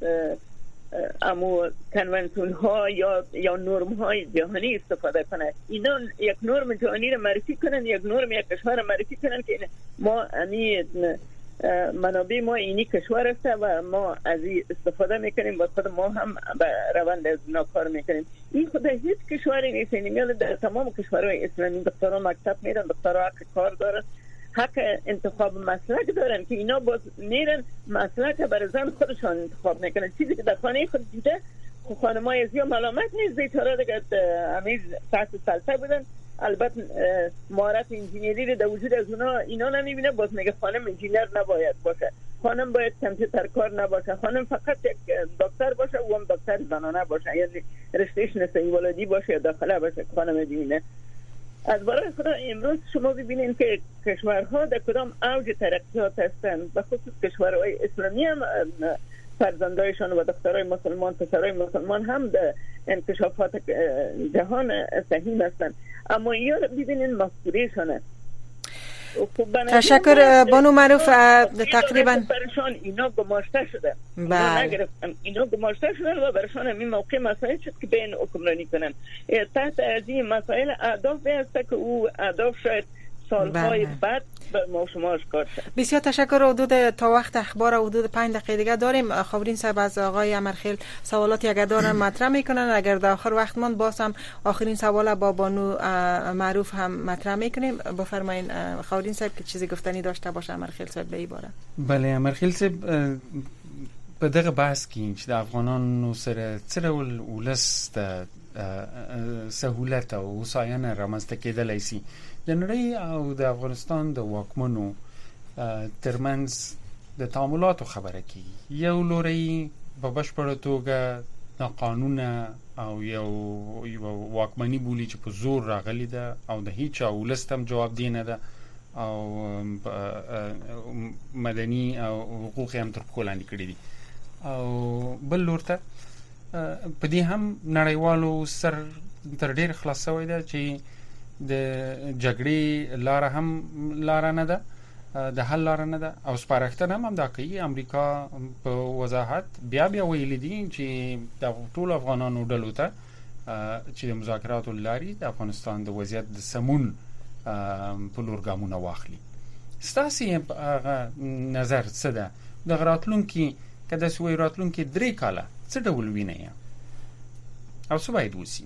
امو کنونسیون ها یا یا نرم های جهانی استفاده کنند. اینا یک نرم جهانی رو معرفی کنن، یک نرم یک کشور رو معرفی کنن که ما امی منابع ما اینی کشور است و ما از این استفاده میکنیم و خود ما هم به روند از ناکار میکنیم. این خود هیچ کشوری نیست. یعنی در تمام کشورهای اسلامی دخترها مکتب میرن، دخترها حق کار دارن، حق انتخاب مسلک دارن که اینا باز میرن مسلک برای زن خودشان انتخاب میکنن. چیزی که در خانه خود دیده خانمای زیاد ملامت نیست بیچاره دیگه همین تحت سلطه بودن. البته مهارت انجینیری در وجود از اونا اینا نمیبینه، باز میگه خانم انجینیر نباید باشه، خانم باید کامپیوتر کار نباشه، خانم فقط یک دکتر باشه و هم دکتر زنانه باشه، یعنی رشتهش نسایی ولادی باشه یا داخله باشه خانم ببینه. از برای خدا امروز شما ببینید که کشورها در کدام اوج ترقیات هستند، به خصوص کشورهای اسلامی هم فرزندایشان و دخترای مسلمان پسرای مسلمان هم در انکشافات جهان سهیم هستند، اما اینا ببینید مفکورهشان. تشکر بانو معروف. تقریبا برشان اینا گماشته شده، بله اینا گماشته شدن و برشان همین موقع مسائل شد که بین حکمرانی کنن. تحت از این مسائل اهداف هست که او اهداف شاید سالهای بله. بعد به ما شما اشکار شد. بسیار تشکر. حدود تا وقت اخبار حدود پنج دقیقه دیگه داریم. خبرین صاحب از آقای امرخیل سوالاتی اگر دارن مطرح میکنن، اگر در آخر وقت مون باز هم آخرین سوال با بانو معروف هم مطرح میکنیم. بفرمایین خبرین صاحب که چیزی گفتنی داشته باشه امرخیل صاحب به این باره. بله امرخیل صاحب په دغه بحث کې چې د افغانانو سره څه ډول ولس د سهولت او هوساینه رامنځته کېدلی شي د نړۍ او د افغانستان د واکمنو ترمنځ د تعاملاتو خبره کېږي. یو لوري په بشپړه توګه ناقانونه او یو یو واکمني بولي چې په زور راغلې ده او د هیڅ ولس هم جواب دی نه ده او مدني او حقوق هم تر پښو لاندې کړي دي، او بل لور ته په دې هم نړیوالو سر تر ډېر خلاص شوی ده چې د جګړې لاره هم لاره نه ده، د حل لاره نه ده، او سپارښتنه هم دا کوي. امریکا په وضاحت بیا بیا ویلي دي چې د ټولو افغانانو ډلو ته چې د مذاکراتو لاري د افغانستان د وضعیت د سمون په لور ګامونه واخلي. ستاسې هغه نظر څه ده؟ د راتلونکي که داسې وایي راتلونکي درې کاله څه ډول وینئ او څه باید وشي؟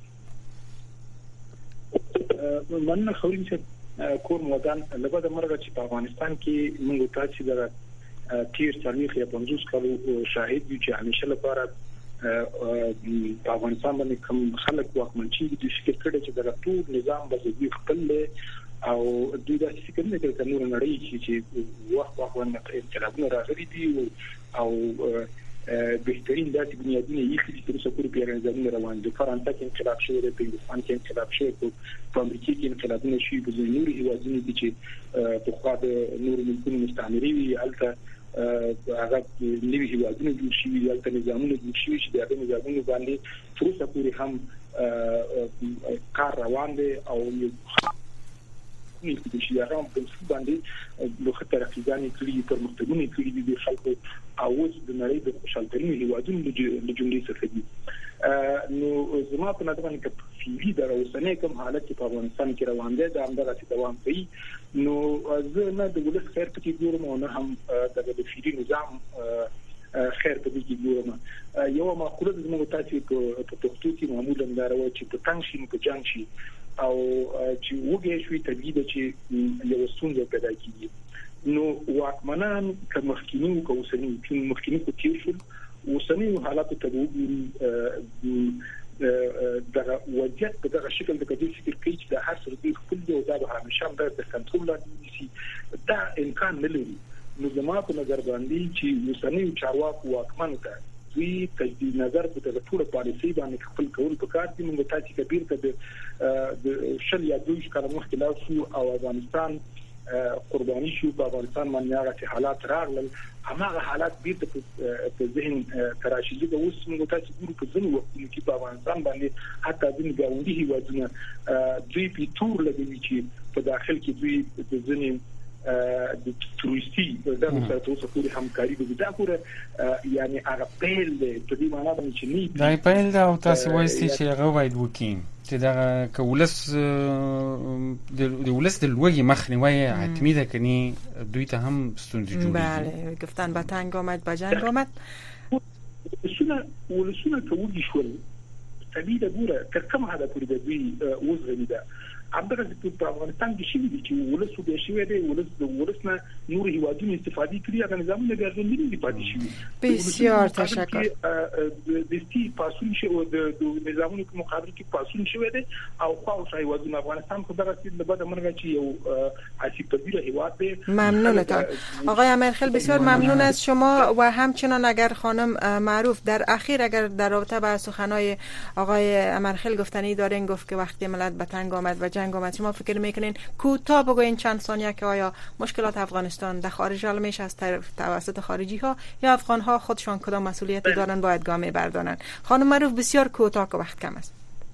مننه خورین چې کور مودان لبا د مرګ چې په افغانستان کې موږ تاسو د تیر څلويخ یا پنځوس کالو شاهد یو چې همیشه لپاره په افغانستان باندې کوم خلک واکمن چې د فکر کړي چې د ټول نظام به د خپل او دوی د فکر نه کوي چې نور نړۍ چې وخت وخت باندې انقلابونه راغلي دي او بهترین داسې بنیادونه یې چې تر اوسه پورې پیژندل روان دي. فرانسه کې انقلاب شوی دی، په هندوستان کې انقلاب شوی دی، په امریکا کې انقلابونه شوي دي، په نورو هیوادونو کې چې په خوا د نورو ملکونو مستعمري وي هلته هغه نوي هیوادونه جوړ شوي دي، هلته نظامونه جوړ شوي چې د هغه نظامونو باندې تر اوسه پورې هم کار روان دی او نه د شي هغه په څه باندې لوخه ترقیدانې کړي پرمختګونه کړي دي خلکو او اوس د نړۍ د خوشحالترین هیوادونو د جملې څخه دي. نو زما په نظر باندې چې فعلي د اوسنۍ کوم حالت په افغانستان کې روان دی دا همدغه دوام کوي. نو زه نه د ولس خیر پکې ګورم او نه هم د فعلي نظام خیر پکې ګورم. یو مقوله د موږ تاسو په پښتو کې معمولا دا راوي چې په تنګ شي په جنګ شي او چې وګړي شوي طبيعي چې یو ستونزه پیدا کیږي. نو واکمنان که مخکینی او اوسنی چې مخکینی کو تیر شول اوسنی حالات ته وګوري دا وضعیت په دغه شکل د کډې فکر کوي چې د هر څه د خپل دی او دا به همیشه د کنټرول لاندې شي، دا امکان نه لري. نو زما په نظر باندې چې اوسنی چارواکو واکمن ته دوی تجدید نظر په دغه ټول پالیسي باندې خپل کول پکار دي. موږ تاسو کبیر ته د شل یا دوه کاله مخکې لا شو او افغانستان قرباني شو په افغانستان باندې هغه حالات راغلل، هغه حالات بیرته په ذهن تراشي دي. اوس موږ تاسو ګورو په ځینو وختونو کې په افغانستان باندې حتی د ګاونډي هیوادونو دوی په تور لګوي چې په داخل کې دوی د ځینې د تروریستي د مسلسل پورې همکاري کوي. دا ګوره یعنی هغه پیل په دې معنی باندې چې نه دا پیل دا او تاسو وایي چې هغه باید وکیم چې دا کولس د ولس د لوی مخنیوي حتمی ده کني دوی ته هم ستونزې جوړېږي. بله گفتن با تنگ آمد با جنگ آمد. ولسونه ولسونه کوي شول طبيعي ګوره تر کوم حدا پورې د دوی وزغلی ده همدغه په افغانستان کې شي دي چې ولس د شي دی ولس د ولس نه نور هیوادونو استفاده کړي هغه نظام د ګرځندوی دی پاتې شي. بسیار تشکر. د ستي پاسون شي او د نظامونو په مقابل کې پاسون شوی دی او خو هیوادونو افغانستان خو دغه څه د بده مرغه چې یو عصبی پذیر هیواد دی. ممنونتان آقای امرخیل، بسیار ممنون از شما. و همچنان اگر خانم معروف در اخیر اگر در رابطه با سخنهای آقای امرخیل گفتنی دارین، گفت که وقتی ملت به تنگ آمد و جنگ آمد، شما فکر میکنین کوتاه بگوین چند ثانیه که آیا مشکلات افغانستان در خارج حل میشه از توسط خارجی ها یا افغان ها خودشان کدام مسئولیتی دارن باید گام بردارن؟ خانم معروف بسیار کوتاه که وقت کم است.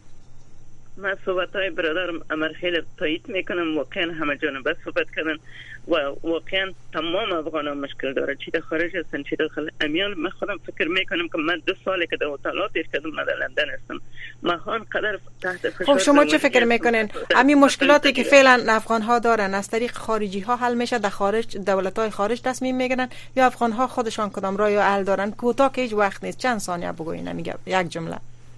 من صحبت‌های برادرم امرخیل تایید میکنم. واقعا همه جانبه صحبت کردن و واقعا تمام افغانان مشکل داره، چی در خارج هستن چی داخل. امیال من خودم فکر میکنم که من دو ساله که در اطلاعات کردم من در لندن هستم، من خان قدر تحت فشار. خب شما چه فکر میکنین همین مشکلاتی که فعلا افغان ها دارن از طریق خارجی ها حل میشه؟ در خارج دولت های خارج تصمیم میگیرن یا افغان ها خودشان کدام راه حل دارن؟ کوتاه که هیچ وقت نیست، چند ثانیه بگوین میگم یک جمله.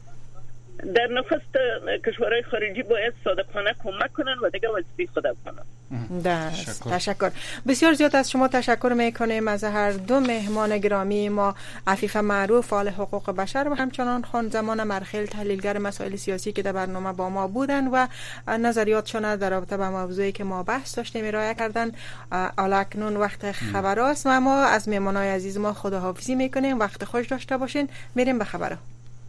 در نخست کشورهای خارجی باید صادقانه کمک کنن و دیگه وظیفه خود کنن. دست تشکر. بسیار زیاد از شما تشکر میکنیم، از هر دو مهمان گرامی ما، عفیفه معروف فعال حقوق بشر و همچنان خان زمان امرخیل تحلیلگر مسائل سیاسی که در برنامه با ما بودن و نظریاتشون در رابطه با موضوعی که ما بحث داشتیم ارائه کردن. حالا اکنون وقت خبر است و ما از مهمانای عزیز ما خداحافظی میکنیم. وقت خوش داشته باشین. میریم به خبرها.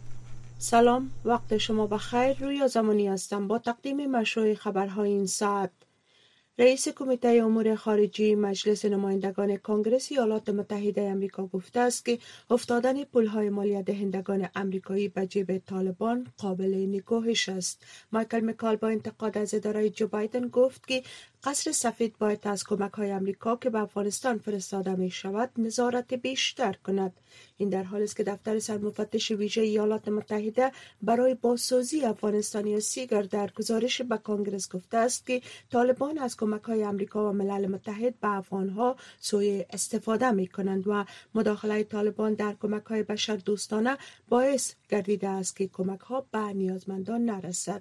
سلام، وقت شما بخیر. رویا زمانی هستم با تقدیم مشروع خبرهای این ساعت. رئیس کمیته امور خارجی مجلس نمایندگان کنگره ایالات متحده آمریکا گفته است که افتادن پولهای مالی دهندگان آمریکایی به جیب طالبان قابل نگاهش است. مایکل مکال با انتقاد از اداره جو بایدن گفت که قصر سفید باید از کمک‌های آمریکا که به افغانستان فرستاده می شود نظارت بیشتر کند. این در حالی است که دفتر سرمفتش ویژه ایالات متحده برای بازسازی افغانستان سیگر در گزارش به کنگره گفته است که طالبان از کمک‌های آمریکا و ملل متحد به افغان‌ها سوء استفاده می‌کنند و مداخله طالبان در کمک‌های بشر دوستانه باعث گردیده است که کمک‌ها به نیازمندان نرسد.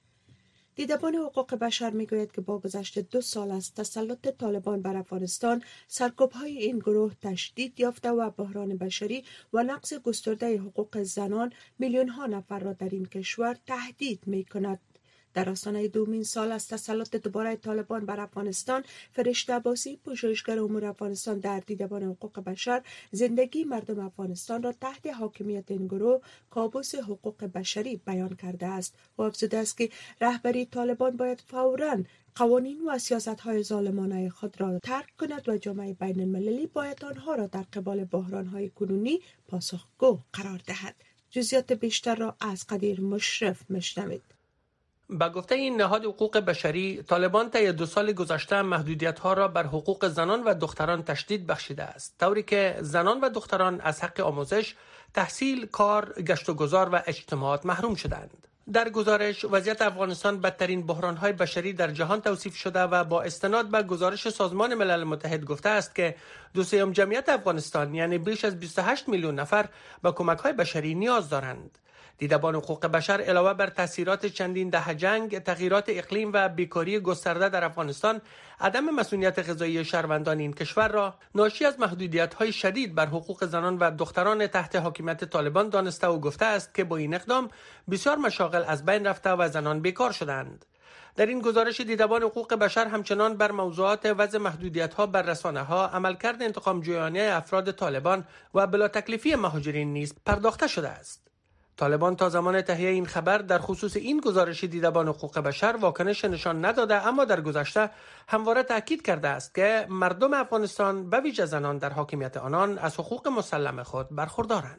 دیدبان حقوق بشر میگوید که با گذشت دو سال از تسلط طالبان بر افغانستان، سرکوب‌های این گروه تشدید یافته و بحران بشری و نقض گسترده حقوق زنان میلیون‌ها نفر را در این کشور تهدید می‌کند. در آستانه دومین سال از تسلط دوباره طالبان بر افغانستان، فرشته عباسی پژوهشگر امور افغانستان در دیدبان حقوق بشر زندگی مردم افغانستان را تحت حاکمیت این گروه کابوس حقوق بشری بیان کرده است و افزوده است که رهبری طالبان باید فوراً قوانین و سیاست‌های ظالمانه خود را ترک کند و جامعه بین المللی باید آنها را در قبال بحران‌های کنونی پاسخگو قرار دهد. جزئیات بیشتر را از قدیر مشرف میشنوید. با گفته این نهاد حقوق بشری، طالبان طی دو سال گذشته محدودیت‌ها را بر حقوق زنان و دختران تشدید بخشیده است، طوری که زنان و دختران از حق آموزش، تحصیل، کار، گشت و گذار و اجتماعات محروم شدند. در گزارش وضعیت افغانستان بدترین بحران‌های بشری در جهان توصیف شده و با استناد به گزارش سازمان ملل متحد گفته است که دو سوم جمعیت افغانستان یعنی بیش از بیست و هشت میلیون نفر به کمک‌های بشری نیاز دارند. دیدبان حقوق بشر علاوه بر تاثیرات چندین دهه جنگ، تغییرات اقلیم و بیکاری گسترده در افغانستان، عدم مسئولیت غذایی شهروندان این کشور را ناشی از محدودیت‌های شدید بر حقوق زنان و دختران تحت حاکمیت طالبان دانسته و گفته است که با این اقدام بسیار مشاغل از بین رفته و زنان بیکار شدند. در این گزارش دیدبان حقوق بشر همچنان بر موضوعات وضع محدودیت‌ها بر رسانه‌ها، عملکرد انتقام‌جویانه افراد طالبان و بلا تکلیفی مهاجرین نیز پرداخته شده است. طالبان تا زمان تهیه این خبر در خصوص این گزارش دیدبان حقوق بشر واکنش نشان نداده، اما در گذشته همواره تاکید کرده است که مردم افغانستان به ویژه زنان در حاکمیت آنان از حقوق مسلم خود برخوردارند.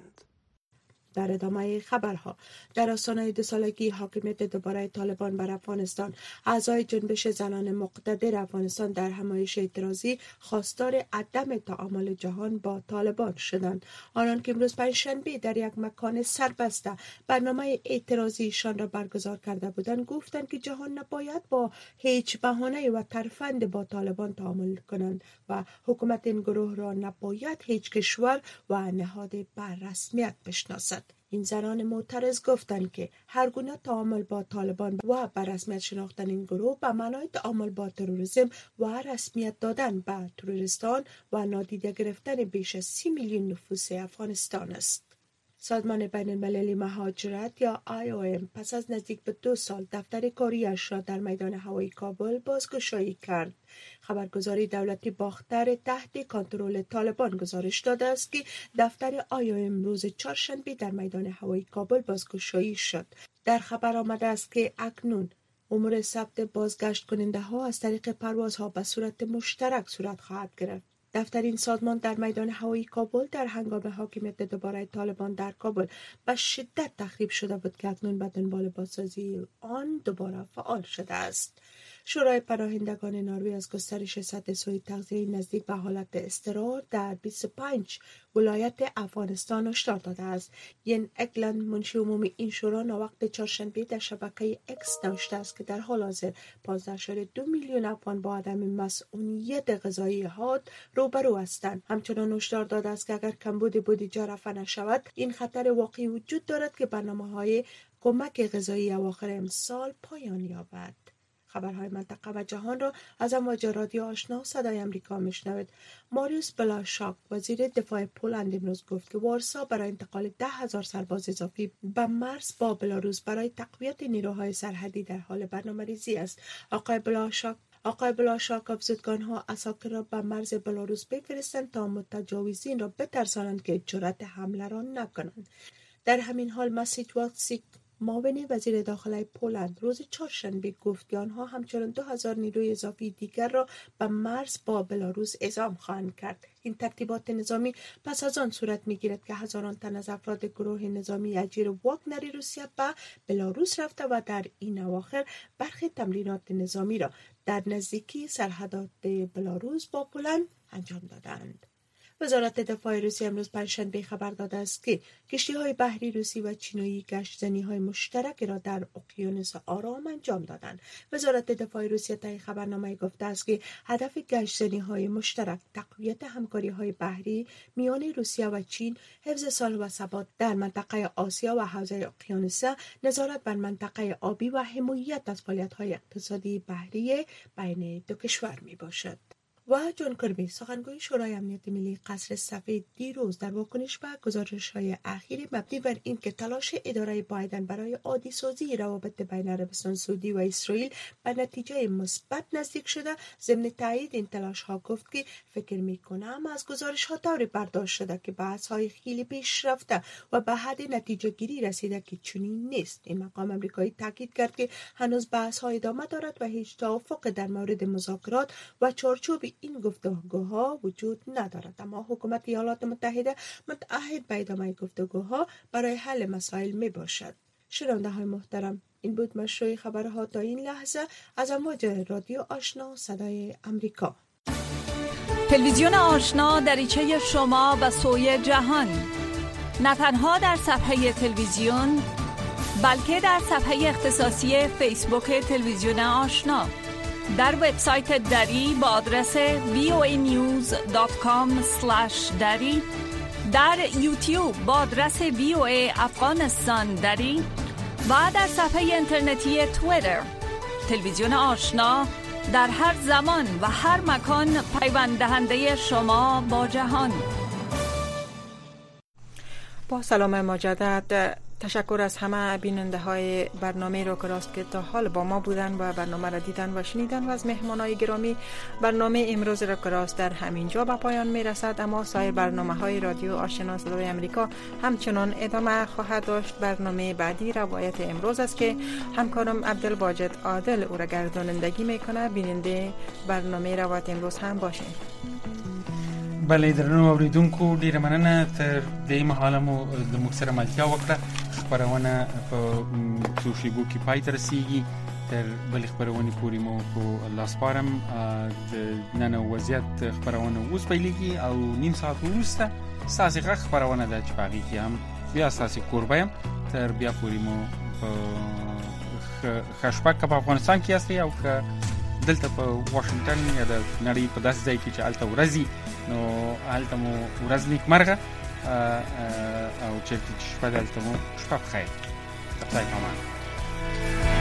در ادامه خبرها، در آستانه دو سالگی حاکمیت دوباره طالبان بر افغانستان، اعضای جنبش زنان مقتدر افغانستان در همایش اعتراضی خواستار عدم تعامل جهان با طالبان شدند. آنان که امروز پنجشنبه در یک مکان سربسته برنامه اعتراضیشان را برگزار کرده بودند، گفتند که جهان نباید با هیچ بهانه و ترفند با طالبان تعامل کنند و حکومت این گروه را نباید هیچ کشور و نهاد بر رسمیت بشناسد. این زنان معترض گفتند که هر گونه تعامل با طالبان و به رسمیت شناختن این گروه به معنای تعامل با تروریسم و رسمیت دادن به تروریستان و نادیده گرفتن بیش از سی میلیون نفوس افغانستان است. سازمان بین المللی مهاجرت یا آی او ام پس از نزدیک به دو سال دفتر کاریش را در میدان هوایی کابل بازگشایی کرد. خبرگزاری دولتی باختر تحت کنترل طالبان گزارش داده است که دفتر آی او ام روز چهارشنبه در میدان هوایی کابل بازگشایی شد. در خبر آمده است که اکنون امور ثبت بازگشت کننده ها از طریق پروازها به صورت مشترک صورت خواهد گرفت. دفتر این سازمان در میدان هوایی کابل در هنگام حاکمیت دوباره طالبان در کابل به شدت تخریب شده بود که اکنون به دنبال بازسازی آن دوباره فعال شده است. شورای پناهندگان نروژ از گسترش سطح سوء تغذیه نزدیک به حالت اضطرار در بیست و پنج ولایت افغانستان هشدار داده است. ین اگلند منشی عمومی این شورا ناوقت چهارشنبه در شبکه اکس نوشته است که در حال حاضر پانزده ممیز دو میلیون افغان با عدم مسئولیت غذایی حاد روبرو هستند. همچنان هشدار داده است که اگر کمبود بودجه رفع نشود این خطر واقعی وجود دارد که برنامه‌های کمک غذایی اواخر امسال پایان یابد. خبرهای منطقه و جهان را از امواج رادیو آشنا صدای امریکا میشنوید. ماریوس بلاشاک وزیر دفاع پولند امروز گفت که وارسا برای انتقال ده هزار سرباز اضافی به مرز با بلاروس برای تقویت نیروهای سرحدی در حال برنامه‌ریزی است. آقای بلاشاک آقای بلاشاک افزودگان‌ها اساکر را به مرز بلاروس بفرستند تا متجاوزین را بترسانند که جرأت حمله را نکنند. در همین حال مسیجواسیک معاون وزیر داخلی پولند روز چهارشنبه گفت که آنها همچنان دو هزار نیروی اضافی دیگر را به مرز با بلاروس اعزام خواهند کرد. این ترتیبات نظامی پس از آن صورت می‌گیرد که هزاران تن از افراد گروه نظامی اجیر واگنر روسیه به بلاروس رفته و در این اواخر برخی تمرینات نظامی را در نزدیکی سرحدات بلاروس با پولند انجام دادند. وزارت دفاع روسیه امروز پنجشنبه خبر داده است که کشتی‌های بحری روسی و چینی گشت‌زنی‌های مشترک را در اقیانوس آرام انجام دادند. وزارت دفاع روسیه طی خبرنامه گفته است که هدف گشت‌زنی‌های مشترک تقویت همکاری‌های بحری میان روسیه و چین، حفظ صلح و ثبات در منطقه آسیا و حوزه اقیانوسه، نظارت بر منطقه آبی و حمایت از فعالیت‌های اقتصادی بحری بین دو کشور میباشد. و جان کربی سخنگوی شورای امنیت ملی قصر سفید دیروز در واکنش به گزارش‌های اخیر مبنی بر این که تلاش اداره بایدن برای عادی سازی روابط بین عربستان سعودی و اسرائیل به نتیجه مثبت نزدیک شده، ضمن تایید این تلاش‌ها گفت که فکر می‌کنم از گزارش‌ها طوری برداشت شده که بحث‌های خیلی پیش رفته و به حد نتیجه گیری رسیده که چنین نیست. این مقام آمریکایی تاکید کرد که هنوز بحث‌ها ادامه دارد و هیچ توافق در مورد مذاکرات و چارچوب این گفتگوها وجود ندارد، اما حکومت ایالات متحده متعهد به ادامه گفتگوها برای حل مسائل می باشد. شنونده های محترم، این بود مشروع خبرها تا این لحظه از امواج رادیو آشنا صدای امریکا. تلویزیون آشنا دریچه شما به سوی جهان، نه تنها در صفحه تلویزیون بلکه در صفحه اختصاصی فیسبوک تلویزیون آشنا، در وبسایت دری با آدرس وی او ای نیوز دات کام اسلش دری، در یوتیوب با آدرس وی او ای افغانستان دری و در صفحه اینترنتی توییتر. تلویزیون آشنا در هر زمان و هر مکان پیوند دهنده شما با جهان. با سلام مجدد، تشکر از همه بیننده های برنامه رو که راست که تا حال با ما بودن و برنامه را دیدن و شنیدن، و از مهمان های گرامی برنامه امروز را که راست در همین جا به پایان می رسد، اما سایر برنامه های رادیو آشنا صدای امریکا همچنان ادامه خواهد داشت. برنامه بعدی روایت امروز است که همکارم عبدالواجد عادل او را گردانندگی میکنه. بیننده برنامه روایت امروز هم باشین. بله درنو اوریدونکو، ډیره مننه تر دې مهاله مو د موږ سره ملتیا وکړه. خبرونه په څو شیبو کې پای ته رسیږي. تر بلې خبرونې پورې مو په لاس پارم د نن وضعیت خبرونه اوس پیلېږي او نیم ساعت وروسته ستاسې غږ خبرونه ده چې په هغې کې هم بیا ستاسې کوربه یم. تر بیا پورې مو په ښه شپه که په افغانستان کې یاستئ او که دلته په واشنګټن یا د نړۍ په داسې ځای کې چې هلته ورځي، نو هلته مو ورځ نیکمرغه. او چې شپه دلته مو شپه بخیر خدای پامان